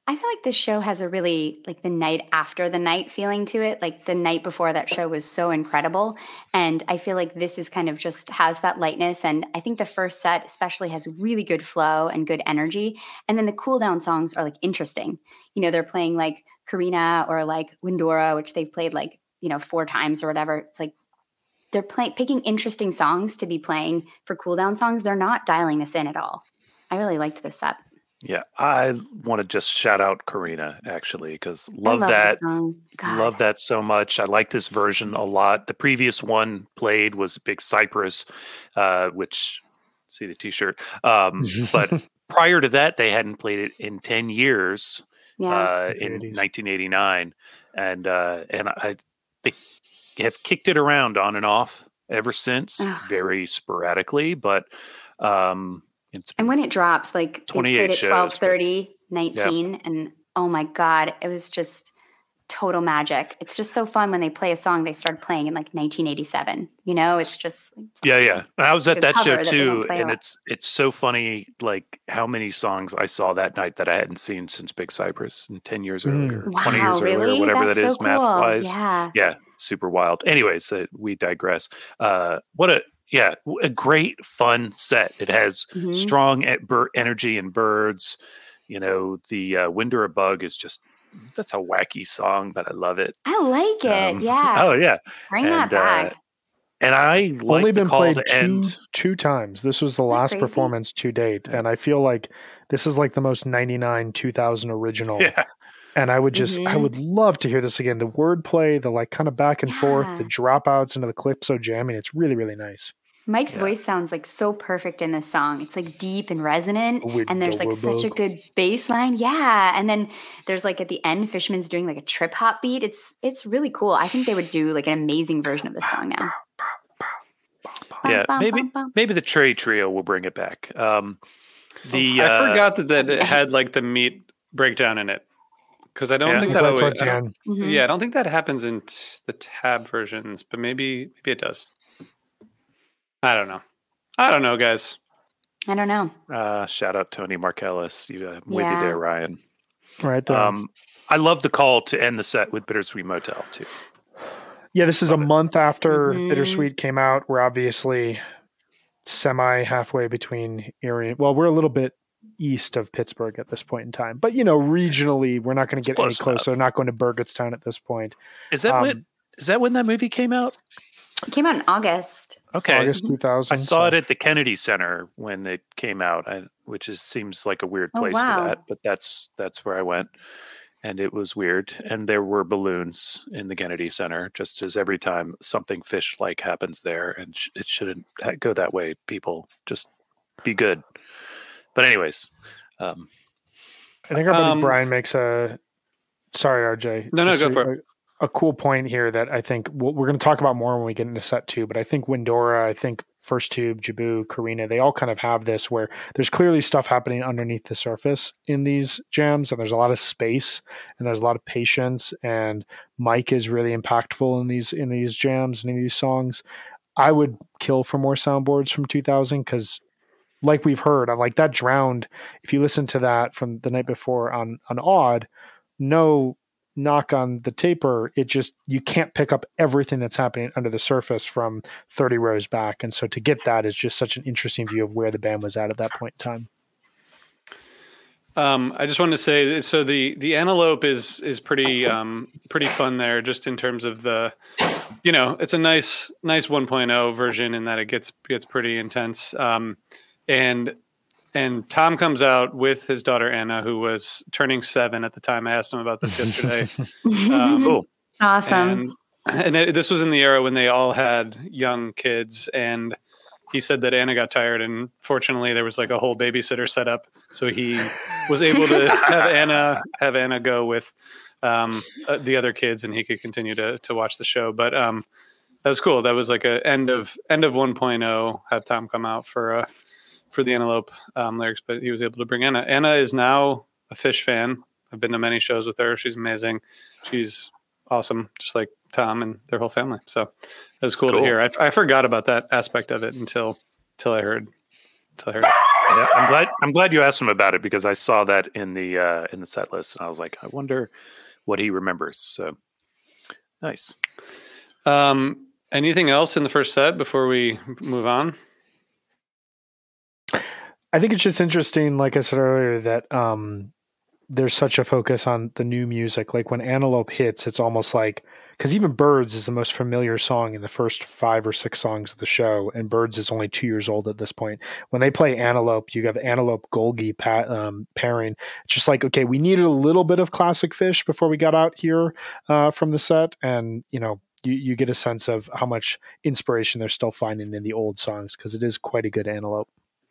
I feel like this show has a really like the night after the night feeling to it. Like the night before that show was so incredible. And I feel like this is kind of just has that lightness. And I think the first set especially has really good flow and good energy. And then the cool down songs are like interesting. You know, they're playing like Karina or like Windora, which they've played like, you know, four times or whatever. It's like they're playing picking interesting songs to be playing for cool down songs. They're not dialing this in at all. I really liked this set. Yeah, I want to just shout out Karina actually because love, love that, God. love that so much. I like this version a lot. The previous one played was Big Cypress, uh, which see the T-shirt. Um, but prior to that, they hadn't played it in ten years. Yeah. Uh, in nineteen eighty-nine, and uh, and I they have kicked it around on and off ever since, Ugh. very sporadically, but. Um, It's and when it drops, like they played at twelve thirty, nineteen, yeah. and oh my God, it was just total magic. It's just so fun when they play a song they started playing in like nineteen eighty-seven. You know, it's just it's yeah, yeah. I was at that show that too, and it's it's so funny, like how many songs I saw that night that I hadn't seen since Big Cypress in ten years Mm. earlier, wow, twenty years really? earlier, whatever That's that is, so cool. math wise. Yeah, yeah, super wild. Anyways, uh, we digress. Uh, what a Yeah, a great fun set. It has Mhm. strong e- bir- energy and birds. You know, the uh, Windora Bug is just, that's a wacky song, but I love it. I like it. Um, yeah, Oh, yeah. bring and, that back. Uh, and I like Only the been call played to two end. two times. This was the Isn't that last crazy? performance to date, and I feel like this is like the most ninety-nine two thousand original. Yeah. And I would just, I Mhm. would love to hear this again. The wordplay, the like kind of back and forth, the Yeah. dropouts into the calypso jamming. It's really, really nice. Mike's Yeah. voice sounds like so perfect in this song. It's like deep and resonant, With and there's the like such a bug. good bass line. Yeah, and then there's like at the end, Fishman's doing like a trip hop beat. It's it's really cool. I think they would do like an amazing version of this song now. Yeah, Bum, bum, maybe bum, bum. maybe the Trey Trio will bring it back. Um, the I uh, forgot that, that it nice. had like the meat breakdown in it because I don't Yeah. think Right that always. towards the I don't- end. Mhm. Yeah, I don't think that happens in t- the tab versions, but maybe maybe it does. I don't know. I don't know, guys. I don't know. uh, shout out Tony Markellis. You, uh, I'm with you Yeah. there, Ryan. Right there. Um, I love the call to end the set with Bittersweet Motel too. Yeah, this is a month after Mhm. Bittersweet came out. We're obviously semi halfway between Erie. Well, we're a little bit east of Pittsburgh at this point in time, but you know, regionally, we're not going to get any close closer. enough. Not going to Burgettstown at this point. Is that Um, when? Is that when that movie came out? It came out in August. Okay, August two thousand. I saw it at the Kennedy Center when it came out, I, which is seems like a weird Oh, place wow. for that, but that's that's where I went, and it was weird. And there were balloons in the Kennedy Center, just as every time something fish-like happens there, and sh- it shouldn't ha- go that way. People just be good. But anyways, um, I think our buddy Um, Brian makes a. Sorry, R J. No, no, Just go a, for it. A, a cool point here that I think we'll, we're going to talk about more when we get into set two. But I think Windora, I think First Tube, Jabu, Karina, they all kind of have this where there's clearly stuff happening underneath the surface in these jams, and there's a lot of space and there's a lot of patience. And Mike is really impactful in these in these jams and in these songs. I would kill for more soundboards from two thousand because, like we've heard, I'm like that drowned. If you listen to that from the night before on on Odd, no knock on the taper, it just you can't pick up everything that's happening under the surface from thirty rows back. And so to get that is just such an interesting view of where the band was at at that point in time. Um, I just wanted to say, so the the antelope is is pretty um, pretty fun there, just in terms of the, you know, it's a nice nice one point oh version in that it gets gets pretty intense. Um, and and Tom comes out with his daughter Anna, who was turning seven at the time. I asked him about this yesterday. Um, cool. Awesome. And, and it, this was in the era when they all had young kids, and he said that Anna got tired, and fortunately there was like a whole babysitter set up, so he was able to have Anna have Anna go with um, uh, the other kids, and he could continue to to watch the show. But um, that was cool. That was like a end of end of one point oh. Had Tom come out for uh, for the Antelope um, lyrics, but he was able to bring Anna. Anna is now a Fish fan. I've been to many shows with her. She's amazing. She's awesome, just like Tom and their whole family. So it was cool, Cool. to hear. I, I forgot about that aspect of it until until I heard until I heard it. Yeah, I'm glad. I'm glad you asked him about it because I saw that in the uh, in the set list, and I was like, I wonder what he remembers. So nice. Um, anything else in the first set before we move on? I think it's just interesting, like I said earlier, that um, there's such a focus on the new music. Like when Antelope hits, it's almost like, because even Birds is the most familiar song in the first five or six songs of the show, and Birds is only two years old at this point. When they play Antelope, you have Antelope Golgi pa- um, pairing. It's just like, okay, we needed a little bit of classic Fish before we got out here uh, from the set, and you know, you, you get a sense of how much inspiration they're still finding in the old songs because it is quite a good Antelope.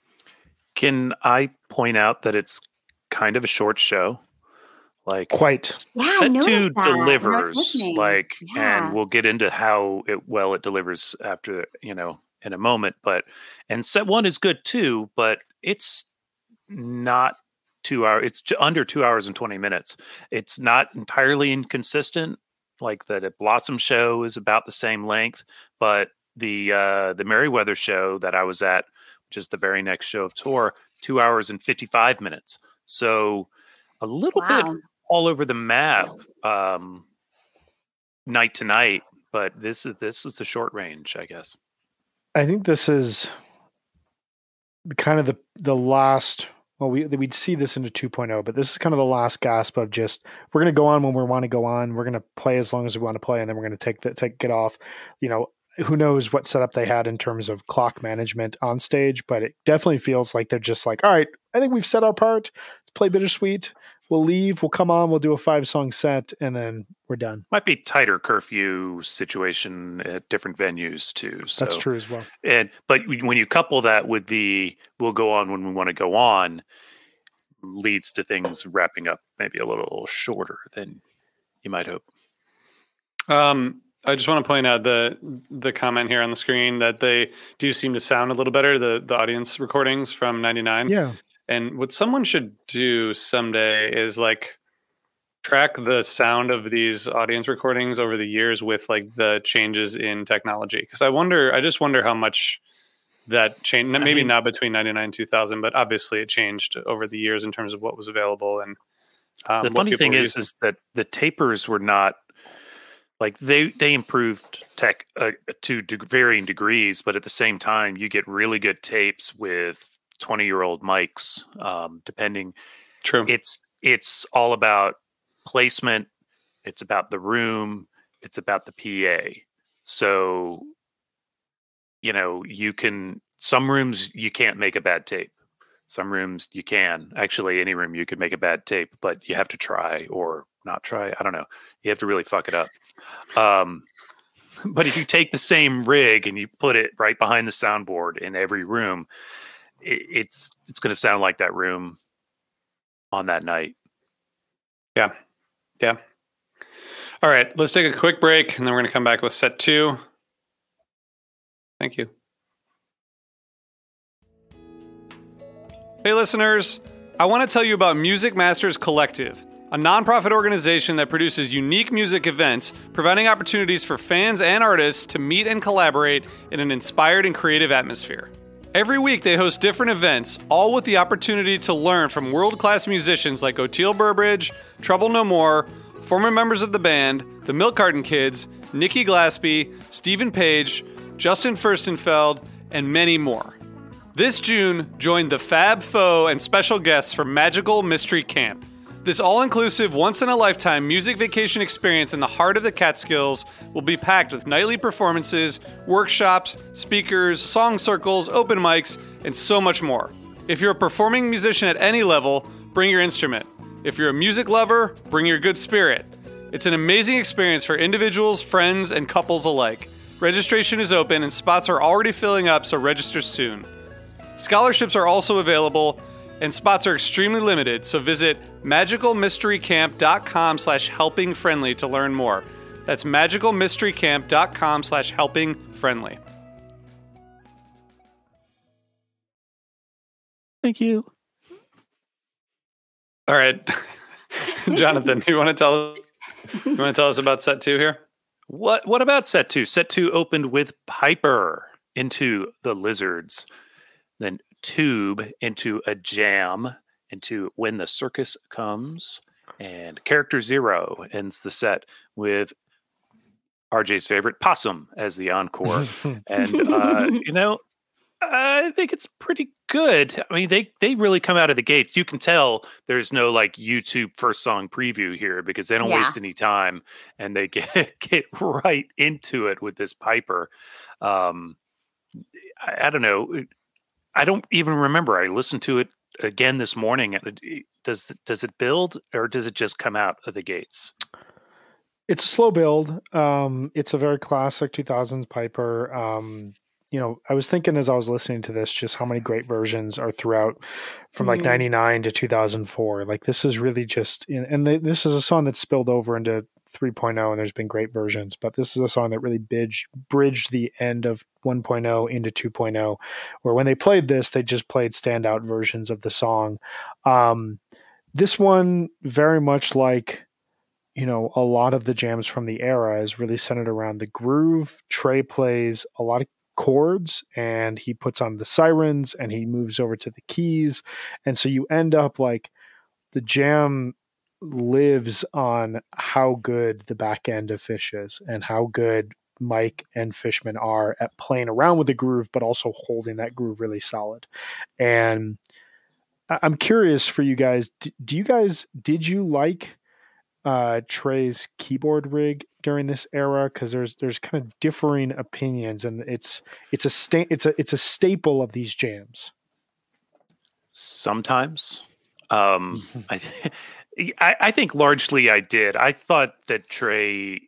Can I point out that it's kind of a short show? Like quite. Yeah, set I noticed two that when I was delivers, listening. like, Yeah. and we'll get into how it well it delivers after, you know, in a moment. But and set one is good too, but it's not two hours. It's j- under two hours and twenty minutes. It's not entirely inconsistent. Like that, a Blossom show is about the same length, but the uh, the Merriweather show that I was at, which is the very next show of tour, two hours and fifty-five minutes. So a little bit Wow. all over the map, um, night to night. But this is this is the short range, I guess. I think this is kind of the the last. Well, we we'd see this into two point oh, but this is kind of the last gasp of just we're going to go on when we want to go on. We're going to play as long as we want to play, and then we're going to take the take it off. You know, who knows what setup they had in terms of clock management on stage, but it definitely feels like they're just like, all right, I think we've set our part. Let's play Bittersweet. We'll leave. We'll come on. We'll do a five song set, and then we're done. Might be tighter curfew situation at different venues too. So. That's true as well. And but when you couple that with the "we'll go on when we want to go on," leads to things wrapping up maybe a little shorter than you might hope. Um, I just want to point out the the comment here on the screen that they do seem to sound a little better, the the audience recordings from ninety-nine. Yeah. And what someone should do someday is like track the sound of these audience recordings over the years with like the changes in technology. Because I wonder, I just wonder how much that changed. Maybe mean, not between ninety-nine and two thousand, but obviously it changed over the years in terms of what was available. And um, the what funny people thing were is, using. is that the tapers were not like they they improved tech uh, to de- varying degrees, but at the same time, you get really good tapes with twenty year old mics. Um, depending, True. it's it's all about placement. It's about the room. It's about the P A. So, you know, you can some rooms you can't make a bad tape. Some rooms you can. Actually, any room you could make a bad tape, but you have to try or not try. I don't know. You have to really fuck it up. Um, but if you take the same rig and you put it right behind the soundboard in every room, it, it's it's going to sound like that room on that night. Yeah. Yeah. All right. Let's take a quick break and then we're going to come back with set two. Thank you. Hey, listeners. I want to tell you about Music Masters Collective, a nonprofit organization that produces unique music events, providing opportunities for fans and artists to meet and collaborate in an inspired and creative atmosphere. Every week, they host different events, all with the opportunity to learn from world-class musicians like Oteil Burbridge, Trouble No More, former members of the band, the Milk Carton Kids, Nikki Glaspie, Stephen Page, Justin Furstenfeld, and many more. This June, join the Fab Four and special guests from Magical Mystery Camp. This all-inclusive, once-in-a-lifetime music vacation experience in the heart of the Catskills will be packed with nightly performances, workshops, speakers, song circles, open mics, and so much more. If you're a performing musician at any level, bring your instrument. If you're a music lover, bring your good spirit. It's an amazing experience for individuals, friends, and couples alike. Registration is open and spots are already filling up, so register soon. Scholarships are also available, and spots are extremely limited, so visit magicalmysterycamp.com slash helping friendly to learn more. That's magicalmysterycamp.com slash helping friendly. Thank you. All right. Jonathan, you want to tell you want to tell us about set two here? What what about set two? Set two opened with Piper into the Lizards. Then tube into a jam, into When the Circus Comes. And Character Zero ends the set with R J's favorite, Possum, as the encore. and, uh, you know, I think it's pretty good. I mean, they, they really come out of the gates. You can tell there's no like YouTube first song preview here because they don't Yeah. waste any time and they get, get right into it with this Piper. Um, I, I don't know. I don't even remember. I listened to it again this morning. Does does it build or does it just come out of the gates? It's a slow build. Um, it's a very classic two thousands Piper. Um, you know, I was thinking as I was listening to this, just how many great versions are throughout from like Mhm. ninety-nine to two thousand four. Like this is really just, and they, this is a song that's spilled over into three point oh and there's been great versions, but this is a song that really bridged, bridged the end of one point oh into two point oh, where when they played this, they just played standout versions of the song. Um, this one, very much like, you know, a lot of the jams from the era is really centered around the groove. Trey plays a lot of chords and he puts on the sirens and he moves over to the keys. And so you end up like the jam lives on how good the back end of Fish is and how good Mike and Fishman are at playing around with the groove, but also holding that groove really solid. And I'm curious for you guys, do you guys, did you like uh, Trey's keyboard rig during this era? Cause there's, there's kind of differing opinions and it's, it's a sta- it's a, it's a staple of these jams. Sometimes. Um, I, th- I, I think largely I did. I thought that Trey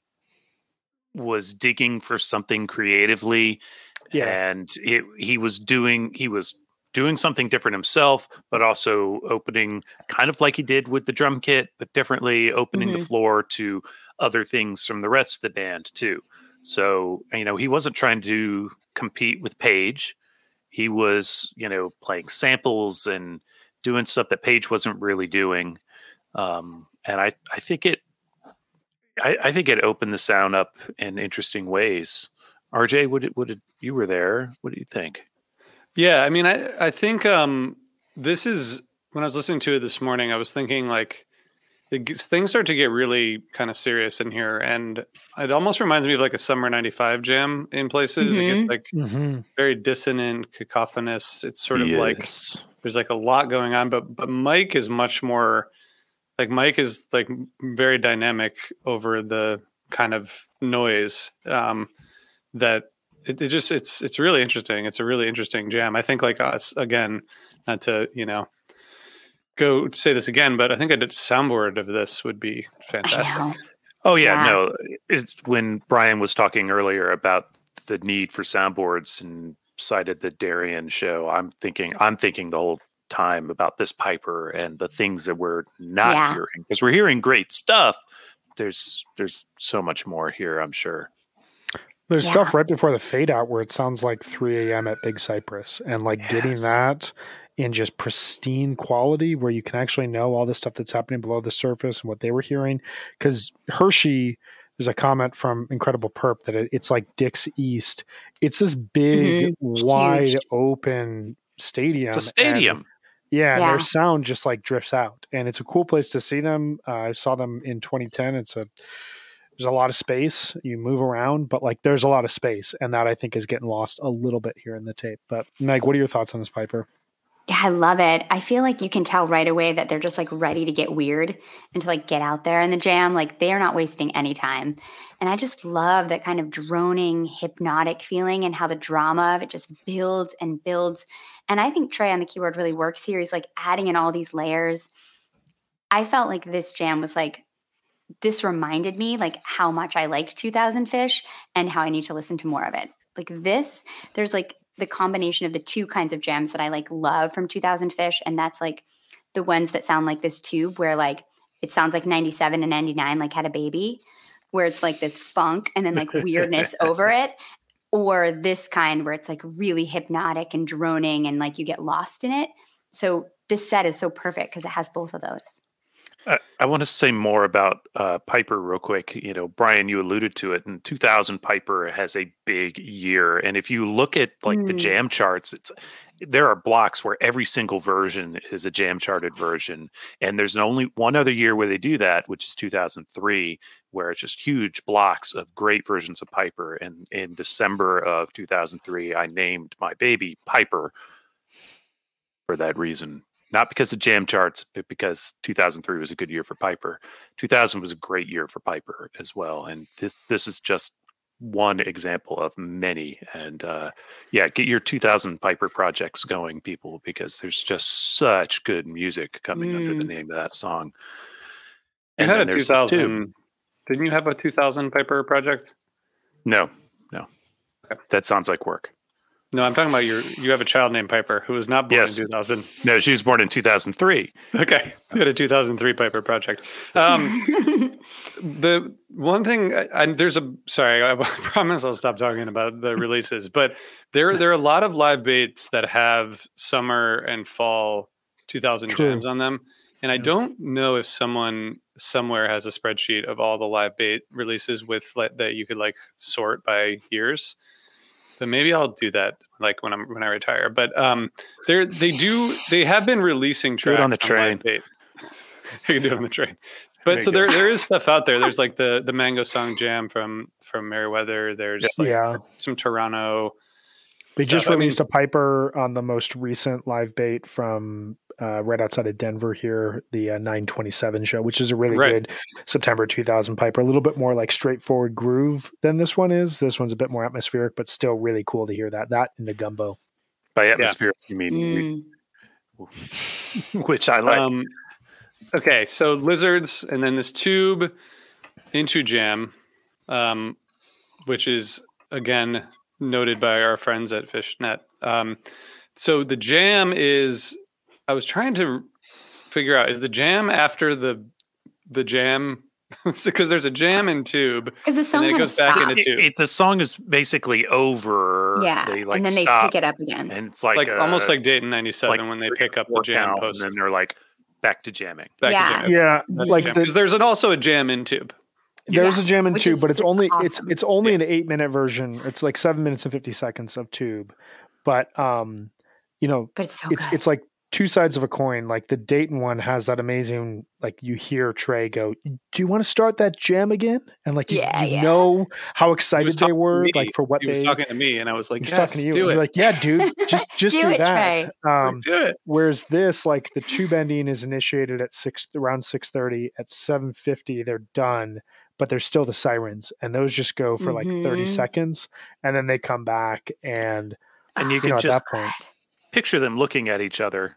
was digging for something creatively Yeah. and it, he was doing, he was doing something different himself, but also opening kind of like he did with the drum kit, but differently opening Mhm. the floor to other things from the rest of the band too. So, you know, he wasn't trying to compete with Page. He was, you know, playing samples and doing stuff that Page wasn't really doing. Um, and I, I think it, I, I think it opened the sound up in interesting ways. R J, what did, what did, you were there. What do you think? Yeah, I mean, I I think um, this is when I was listening to it this morning. I was thinking like it, gets- things start to get really kind of serious in here, and it almost reminds me of like a summer ninety-five jam in places. It gets like Mm-hmm. very dissonant, cacophonous. It's sort of like there's like a lot going on, but but Mike is much more like Mike is like very dynamic over the kind of noise um, that. It, it just it's it's really interesting. It's a really interesting jam. I think like us again, not to you know go say this again, but I think a soundboard of this would be I fantastic. know. Oh yeah, Yeah. no. It's when Brian was talking earlier about the need for soundboards and cited the Darien show. I'm thinking I'm thinking the whole time about this Piper and the things that we're not Yeah. hearing because we're hearing great stuff. There's there's so much more here, I'm sure. There's Yeah. stuff right before the fade out where it sounds like three a.m. at Big Cypress, and like getting Yes. that in just pristine quality where you can actually know all the stuff that's happening below the surface and what they were hearing. Because Hershey, there's a comment from Incredible Perp that it, it's like Dick's East. It's this big, Mhm. It's wide huge. open stadium. It's a and- stadium. yeah, and Yeah. their sound just like drifts out, and it's a cool place to see them. Uh, I saw them in twenty ten. It's a there's a lot of space. You move around, but like there's a lot of space, and that I think is getting lost a little bit here in the tape. But Meg, what are your thoughts on this Piper? Yeah, I love it. I feel like you can tell right away that they're just like ready to get weird and to like get out there in the jam. Like they are not wasting any time. And I just love that kind of droning, hypnotic feeling and how the drama of it just builds and builds. And I think Trey on the keyboard really works here. He's like adding in all these layers. I felt like this jam was like, this reminded me like how much I like two thousand Fish and how I need to listen to more of it. Like this, there's like the combination of the two kinds of jams that I like love from two thousand Fish. And that's like the ones that sound like this tube where like it sounds like ninety-seven and ninety-nine like had a baby, where it's like this funk and then like weirdness over it. Or this kind where it's like really hypnotic and droning and like you get lost in it. So this set is so perfect because it has both of those. I, I want to say more about uh, Piper real quick. You know, Brian, you alluded to it. In two thousand, Piper has a big year, and if you look at like the Mm. jam charts, it's there are blocks where every single version is a jam charted version. And there's only one other year where they do that, which is two thousand three, where it's just huge blocks of great versions of Piper. And in December of two thousand three, I named my baby Piper for that reason. Not because of jam charts, but because two thousand three was a good year for Piper. two thousand was a great year for Piper as well. And this this is just one example of many. And uh, yeah, get your two thousand Piper projects going, people, because there's just such good music coming mm. under the name of that song. You and had a two thousand. Didn't you have a two thousand Piper project? No, no. Okay. That sounds like work. No, I'm talking about your. You have a child named Piper who was not born yes. in two thousand. No, she was born in two thousand three. Okay, you had a two thousand three Piper project. Um, the one thing, I, I, there's a. Sorry, I promise I'll stop talking about the releases. But there, there are a lot of live baits that have summer and fall two thousand True. Jams on them, and I don't know if someone somewhere has a spreadsheet of all the live bait releases with like, that you could like sort by years. But maybe I'll do that, like when I'm when I retire. But um, they they do they have been releasing tracks do it on the train. I can do it on the train. But there so there there is stuff out there. There's like the the Mango Song Jam from from Merriweather. There's like yeah. some Toronto. They stuff. just released I mean, a Piper on the most recent live bait from uh, right outside of Denver here, the uh, nine twenty-seven show, which is a really right. good September two thousand Piper. A little bit more like straightforward groove than this one is. This one's a bit more atmospheric, but still really cool to hear that. That in the gumbo. By atmospheric, yeah. you mean mm. which I like. Um, okay, so Lizards, and then this Tube into Jam, um, which is again noted by our friends at Fishnet. Um, so the Jam is, I was trying to figure out, is the Jam after the the Jam? Because there's a Jam in Tube, because the song and then it goes back into Tube. It, it, the song is basically over. Yeah, they, like, and then they stop, pick it up again, and it's like, like uh, almost like Dayton ninety-seven like when they pick up the Jam post, and then they're like back to jamming. Back yeah, to jamming. yeah, That's like because the there's an, also a Jam in Tube. There's yeah, a Jam in Tube, but it's only awesome. it's it's only yeah. an eight minute version. It's like seven minutes and fifty seconds of Tube, but um, you know, but it's so it's good. it's like two sides of a coin. Like the Dayton one has that amazing, like you hear Trey go, "Do you want to start that jam again?" And like you, yeah, you yeah. know how excited they were, like for what he they was talking to me, and I was like, he was yes, talking to you. do And it. you're like, yeah, dude, just just do, do it, that. Trey. Um, do it. Whereas this, like the tube ending is initiated at six around six thirty. At seven fifty, they're done. But there's still the sirens, and those just go for like mm-hmm. thirty seconds, and then they come back, and and you, you can know, just picture them looking at each other.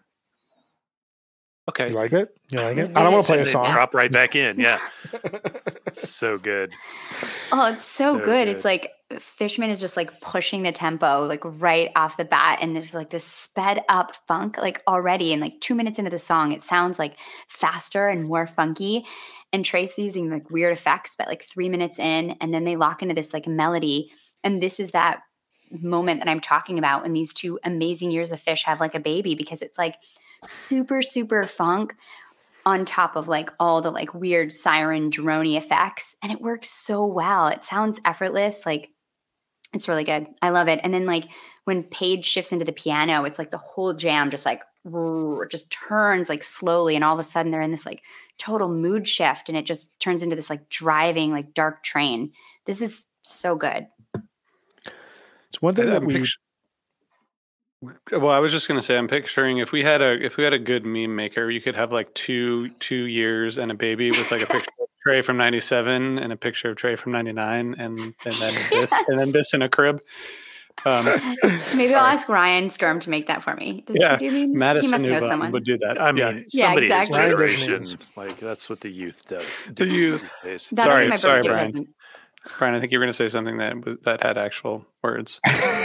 Okay, you like it? You like it? I don't want to play a song. Drop right back in. Yeah, it's so good. Oh, it's so, so good. good. It's like Fishman is just like pushing the tempo like right off the bat, and there's like this sped up funk like already, and like two minutes into the song, it sounds like faster and more funky. And Trace using like weird effects, but like three minutes in, and then they lock into this like melody. And this is that moment that I'm talking about when these two amazing years of Fish have like a baby, because it's like super, super funk on top of like all the like weird siren droney effects. And it works so well. It sounds effortless. Like it's really good. I love it. And then like when Paige shifts into the piano, it's like the whole jam just like just turns like slowly, and all of a sudden they're in this like total mood shift, and it just turns into this like driving like dark train. This is so good. It's one thing I, that we picture, well I was just going to say, I'm picturing if we had a if we had a good meme maker, you could have like two two years and a baby with like a picture of Trey from ninety-seven and a picture of Trey from ninety-nine, and and then this yes. and then this in a crib. Um, Maybe I'll ask Ryan Storm to make that for me. Does yeah, he do memes? Madison he must know someone. would do that. I mean, yeah, somebody yeah, exactly. generation, like that's what the youth does. The youth. Sorry, sorry, Brian. Wasn't. Brian, I think you were going to say something that was, that had actual words.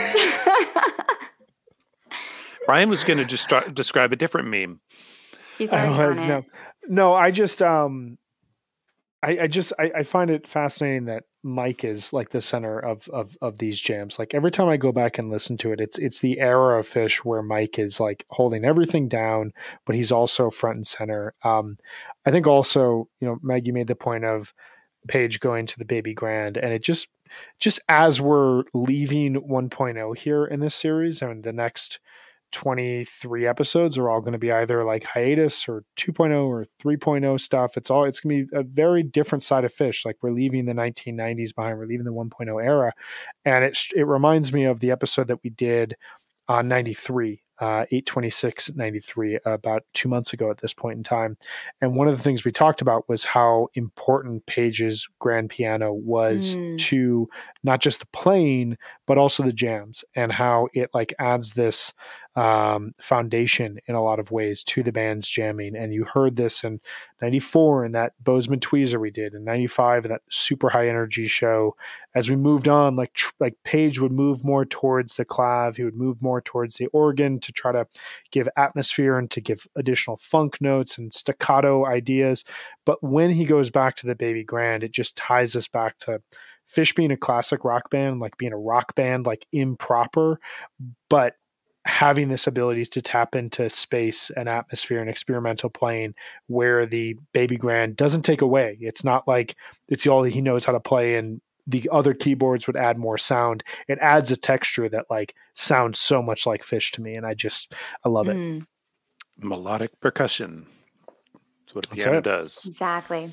Brian was going to just start, describe a different meme. He's already I was, on it. No, no, I just, um, I, I just, I, I find it fascinating that Mike is like the center of, of, of these jams. Like every time I go back and listen to it, it's, it's the era of Fish where Mike is like holding everything down, but he's also front and center. Um, I think also, you know, Maggie made the point of Paige going to the Baby Grand, and it just, just as we're leaving one point oh here in this series, and the next twenty-three episodes are all going to be either like hiatus or two point oh or three point oh stuff. It's all, it's going to be a very different side of Fish. Like we're leaving the nineteen nineties behind, we're leaving the one point oh era. And it, it reminds me of the episode that we did on ninety-three, uh, eight twenty-six ninety-three, about two months ago at this point in time. And one of the things we talked about was how important Page's grand piano was mm. to not just the playing, but also the jams, and how it like adds this um, foundation in a lot of ways to the band's jamming. And you heard this in ninety-four in that Bozeman Tweezer we did, in ninety-five in that super high energy show. As we moved on, like tr- like Page would move more towards the clav, he would move more towards the organ to try to give atmosphere and to give additional funk notes and staccato ideas. But when he goes back to the Baby Grand, it just ties us back to Fish being a classic rock band, like being a rock band, like improper, but having this ability to tap into space and atmosphere and experimental playing where the Baby Grand doesn't take away. It's not like it's all he knows how to play and the other keyboards would add more sound. It adds a texture that like sounds so much like Fish to me. And I just, I love it. Mm. Melodic percussion. That's what a That's piano it. does. Exactly.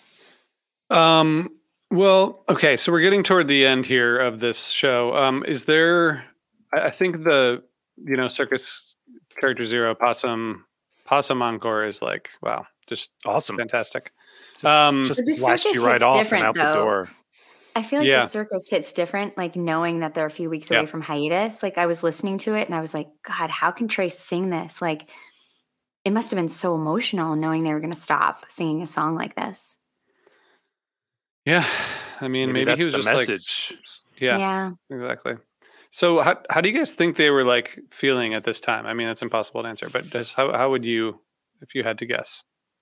Um, well, okay. So we're getting toward the end here of this show. Um, is there, I, I think the, you know, Circus Character Zero Possum, Possum Encore is like, wow, just awesome. Fantastic. Just, um, just the blast circus you right hits off and different, out though. the door. I feel like Yeah. the circus hits different, like knowing that they're a few weeks away Yeah. from hiatus. Like I was listening to it and I was like, God, how can Trace sing this? Like it must have been so emotional knowing they were going to stop singing a song like this. Yeah. I mean, maybe, maybe he was that's just the like, message. yeah, Yeah. exactly. So how how do you guys think they were like feeling at this time? I mean, it's impossible to answer, but just how, how would you, if you had to guess?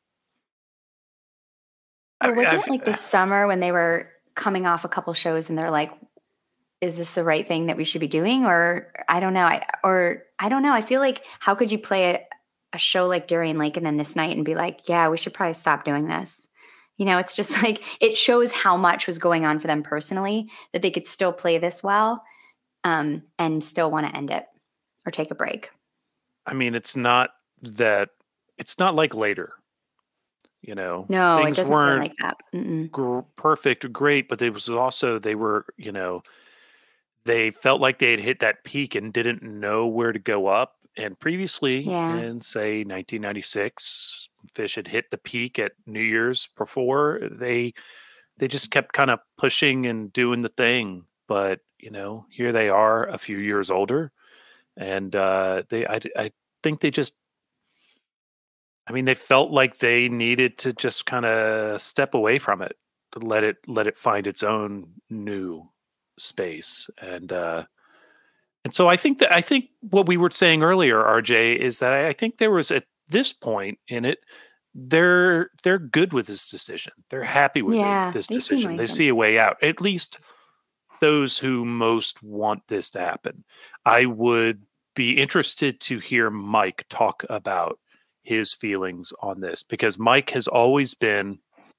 Or I- wasn't I've- it like this summer when they were coming off a couple shows and they're like, is this the right thing that we should be doing? Or I don't know. I, or I don't know. I feel like how could you play a, a show like Darien Lake and then this night and be like, yeah, we should probably stop doing this. You know, it's just like, it shows how much was going on for them personally that they could still play this well um, and still want to end it or take a break. I mean, it's not that, it's not like later. You know, No, it things doesn't feel weren't like that. Mm-mm. gr- perfect or great, but it was also, they were, you know, they felt like they had hit that peak and didn't know where to go up. And previously, Yeah. in say nineteen ninety-six, Fish had hit the peak at New Year's before. They they just kept kind of pushing and doing the thing. But you know, here they are, a few years older, and uh, they I I think they just. I mean, they felt like they needed to just kind of step away from it, to let it let it find its own new space, and uh, and so I think that I think what we were saying earlier, R J, is that I, I think there was at this point in it, they're they're good with this decision. They're happy with Yeah, it, this they seem decision. like They it. see a way out. At least those who most want this to happen. I would be interested to hear Mike talk about his feelings on this, because Mike has always been,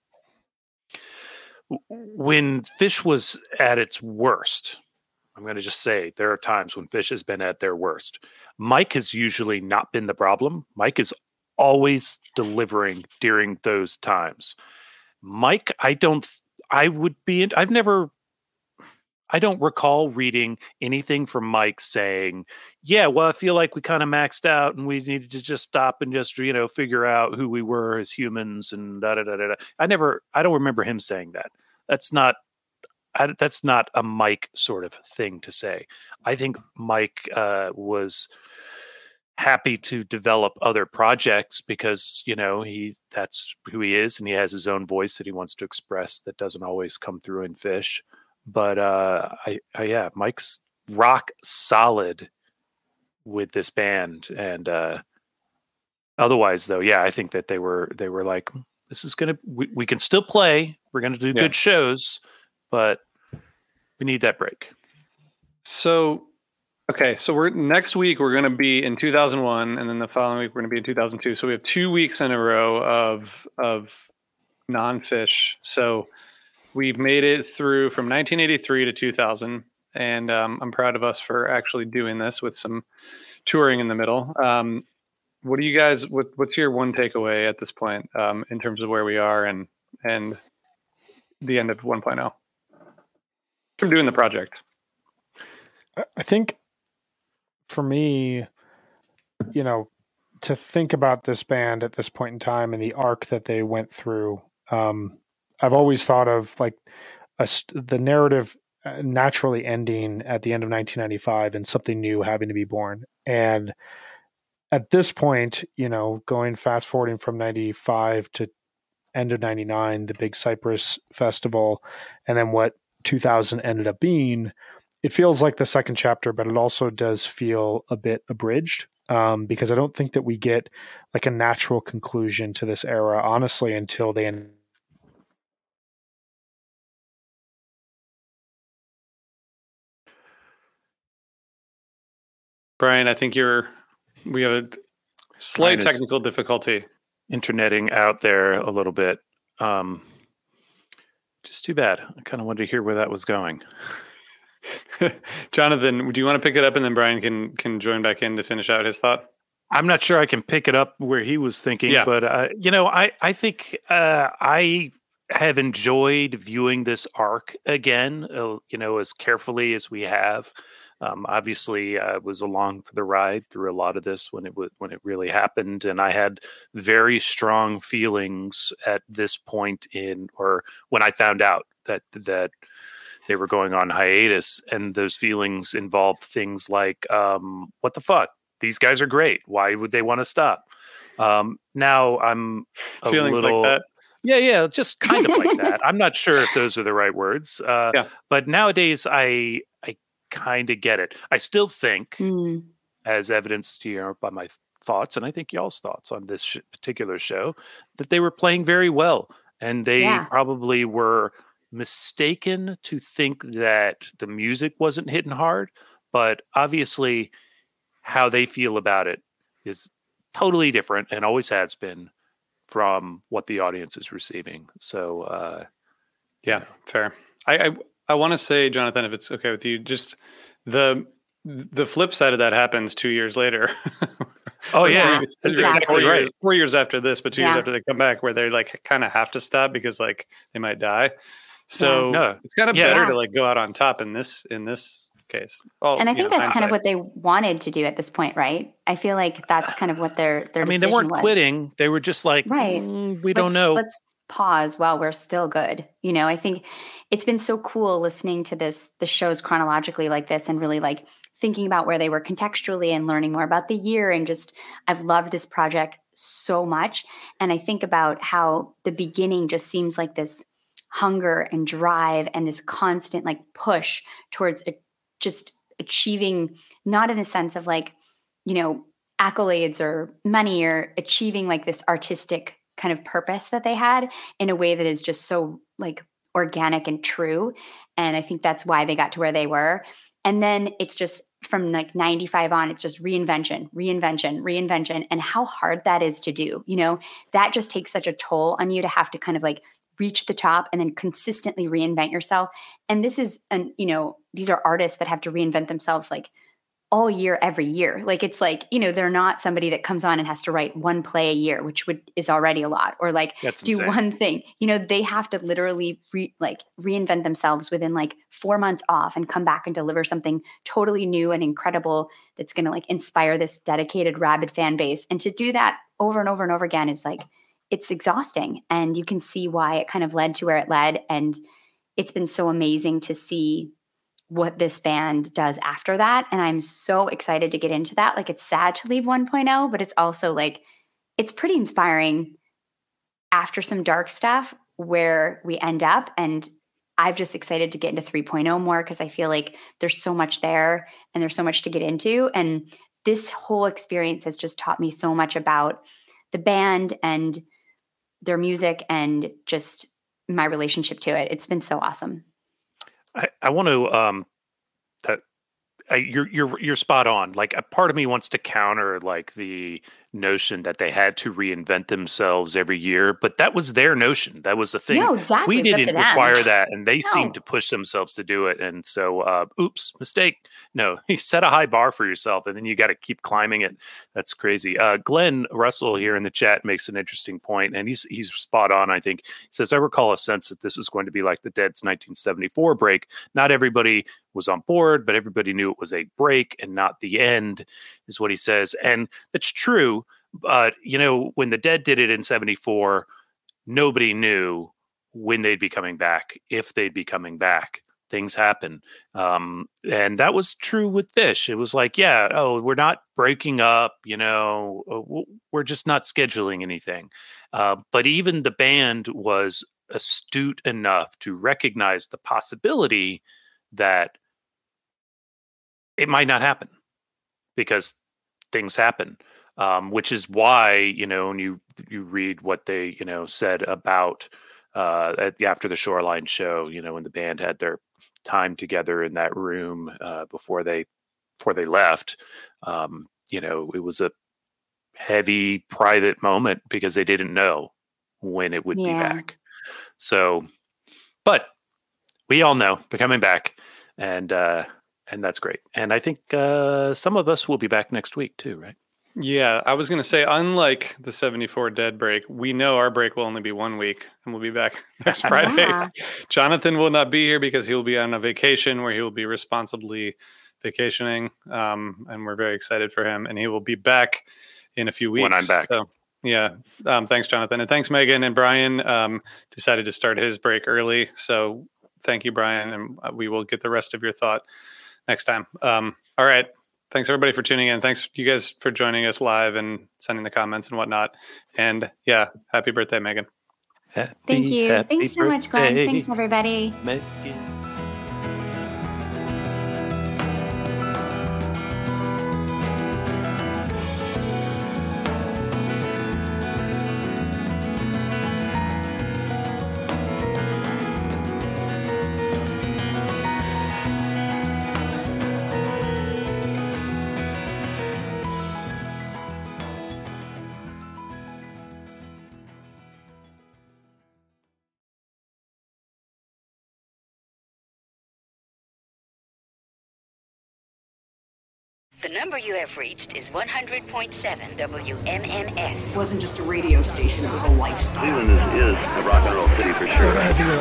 when Fish was at its worst, I'm going to just say there are times when Fish has been at their worst. Mike has usually not been the problem. Mike is always delivering during those times. Mike, I don't, I would be, I've never, I don't recall reading anything from Mike saying, yeah, well, I feel like we kind of maxed out and we needed to just stop and just, you know, figure out who we were as humans and da da da da. da. I never, I don't remember him saying that. That's not, I, that's not a Mike sort of thing to say. I think Mike uh, was happy to develop other projects because, you know, he, that's who he is and he has his own voice that he wants to express that doesn't always come through in Fish. But uh, I, I, yeah, Mike's rock solid with this band, and uh, otherwise, though, yeah, I think that they were they were like, this is gonna, we, we can still play, we're gonna do Yeah. good shows, but we need that break. So, okay, so we're next week we're going to be in two thousand one, and then the following week we're going to be in two thousand two. So we have two weeks in a row of of non-Fish. So we've made it through from nineteen eighty-three to two thousand, and um, I'm proud of us for actually doing this with some touring in the middle. Um, what do you guys? What, what's your one takeaway at this point um, in terms of where we are and and the end of one point oh from doing the project? I think for me, you know, to think about this band at this point in time and the arc that they went through, um, I've always thought of like a, the narrative naturally ending at the end of nineteen ninety-five and something new having to be born. And at this point, you know, going fast forwarding from ninety-five to end of ninety-nine, the big Cypress Festival, and then what two thousand ended up being, it feels like the second chapter, but it also does feel a bit abridged. Um, because I don't think that we get like a natural conclusion to this era, honestly, until they end. Brian, I think you're, we have a slight technical difficulty. Interneting out there a little bit. Um, just too bad. I kind of wanted to hear where that was going. Jonathan, do you want to pick it up and then Brian can can join back in to finish out his thought? I'm not sure I can pick it up where he was thinking, yeah. but uh, you know, I I think uh, I have enjoyed viewing this arc again. Uh, you know, as carefully as we have. Um, obviously, I was along for the ride through a lot of this when it w- when it really happened, and I had very strong feelings at this point in, or when I found out that that. They were going on hiatus, and those feelings involved things like, um, what the fuck? These guys are great. Why would they want to stop? Um, now I'm a feelings little, like that. Yeah, yeah, just kind of like that. I'm not sure if those are the right words. Uh, yeah. But nowadays, I I kind of get it. I still think, mm. as evidenced here by my thoughts, and I think y'all's thoughts on this sh- particular show, that they were playing very well, and they Yeah. probably were mistaken to think that the music wasn't hitting hard, but obviously how they feel about it is totally different and always has been from what the audience is receiving. So uh yeah, fair. I I, I want to say, Jonathan, if it's okay with you, just the the flip side of that happens two years later. Oh yeah, it's exactly four right. Years, four years after this, but two Yeah. years after they come back, where they like kind of have to stop because like they might die. So Yeah. No. it's kind of Yeah. better to like go out on top in this in this case. Well, And I you think know, that's kind of hindsight. what they wanted to do at this point, right? I feel like that's kind of what their their I mean, they decision weren't was. quitting. They were just like, Right. "Mm, we let's, don't know. Let's pause while we're still good. You know, I think it's been so cool listening to this, the shows chronologically like this and really like thinking about where they were contextually and learning more about the year. And just, I've loved this project so much. And I think about how the beginning just seems like this hunger and drive and this constant like push towards a, just achieving, not in the sense of like, you know, accolades or money or achieving like this artistic kind of purpose that they had in a way that is just so like organic and true. And I think that's why they got to where they were. And then it's just from like ninety-five on, it's just reinvention, reinvention, reinvention, and how hard that is to do. You know, that just takes such a toll on you to have to kind of like reach the top and then consistently reinvent yourself. And this is, an, you know, these are artists that have to reinvent themselves like all year, every year. Like, it's like, you know, they're not somebody that comes on and has to write one play a year, which would is already a lot, or like That's do insane. one thing. You know, they have to literally re, like reinvent themselves within like four months off and come back and deliver something totally new and incredible that's going to like inspire this dedicated rabid fan base. And to do that over and over and over again is like, it's exhausting. And you can see why it kind of led to where it led. And it's been so amazing to see what this band does after that. And I'm so excited to get into that. Like, it's sad to leave one point oh, but it's also like, it's pretty inspiring after some dark stuff where we end up. And I'm just excited to get into three point oh more because I feel like there's so much there and there's so much to get into. And this whole experience has just taught me so much about the band and their music and just my relationship to it. It's been so awesome. I, I want to um, that I, you're you're you're spot on. Like a part of me wants to counter like the notion that they had to reinvent themselves every year, but that was their notion. That was the thing. No, exactly. We It's up didn't to them. require that, and they No. seemed to push themselves to do it. And so, uh, oops, mistake. No, you set a high bar for yourself, and then you got to keep climbing it. That's crazy. Uh, Glenn Russell here in the chat makes an interesting point, and he's he's spot on. I think he says, "I recall a sense that this was going to be like the Dead's nineteen seventy-four break. Not everybody was on board, but everybody knew it was a break and not the end," is what he says, and that's true. But, you know, when the Dead did it in seventy-four, nobody knew when they'd be coming back, if they'd be coming back. Things happen. Um, and that was true with Phish. It was like, yeah, oh, we're not breaking up, you know, we're just not scheduling anything. Uh, but even the band was astute enough to recognize the possibility that it might not happen because things happen. Um, which is why, you know, when you you read what they, you know, said about uh, at, after the Shoreline show, you know, when the band had their time together in that room uh, before they before they left, um, you know, it was a heavy private moment because they didn't know when it would Yeah. be back. So, but we all know they're coming back, and uh, and that's great. And I think uh, some of us will be back next week too, right? Yeah, I was going to say, unlike the seventy-four Dead break, we know our break will only be one week, and we'll be back next Friday. Yeah. Jonathan will not be here because he will be on a vacation where he will be responsibly vacationing, um, and we're very excited for him. And he will be back in a few weeks. When I'm back. So, yeah, um, thanks, Jonathan. And thanks, Megan. And Brian um, decided to start his break early. So thank you, Brian, and we will get the rest of your thought next time. Um, all right. Thanks, everybody, for tuning in. Thanks, you guys, for joining us live and sending the comments and whatnot. And, yeah, happy birthday, Megan. Happy, Thank you. happy Thanks so much, Glenn. birthday, Thanks, everybody. Megan. The number you have reached is one hundred point seven W M M S. It wasn't just a radio station, it was a lifestyle. Cleveland is, is a rock and roll city for sure.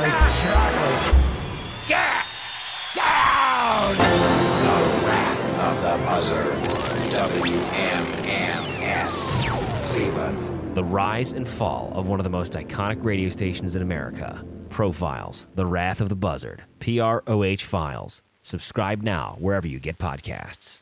Get down! The Wrath of the Buzzard. W M M S. Cleveland. The rise and fall of one of the most iconic radio stations in America. Profiles, The Wrath of the Buzzard. P R O H Files. Subscribe now wherever you get podcasts.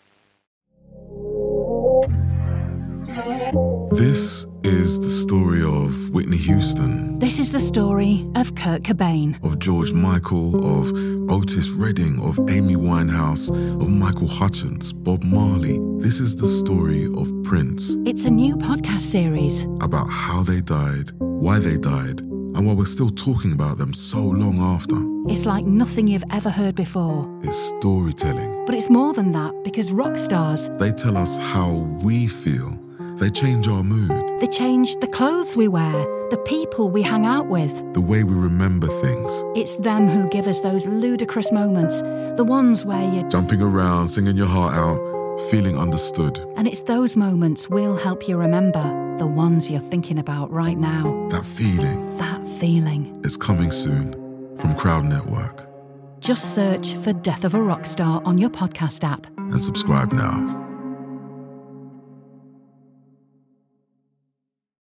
This is the story of Whitney Houston. This is the story of Kurt Cobain. Of George Michael, of Otis Redding, of Amy Winehouse, of Michael Hutchence, Bob Marley. This is the story of Prince. It's a new podcast series about how they died, why they died, and why we're still talking about them so long after. It's like nothing you've ever heard before. It's storytelling. But it's more than that, because rock stars, they tell us how we feel. They change our mood. They change the clothes we wear, the people we hang out with, the way we remember things. It's them who give us those ludicrous moments, the ones where you're jumping around, singing your heart out, feeling understood. And it's those moments we'll help you remember, the ones you're thinking about right now. That feeling. That feeling. It's coming soon from Crowd Network. Just search for Death of a Rock Star on your podcast app. And subscribe now.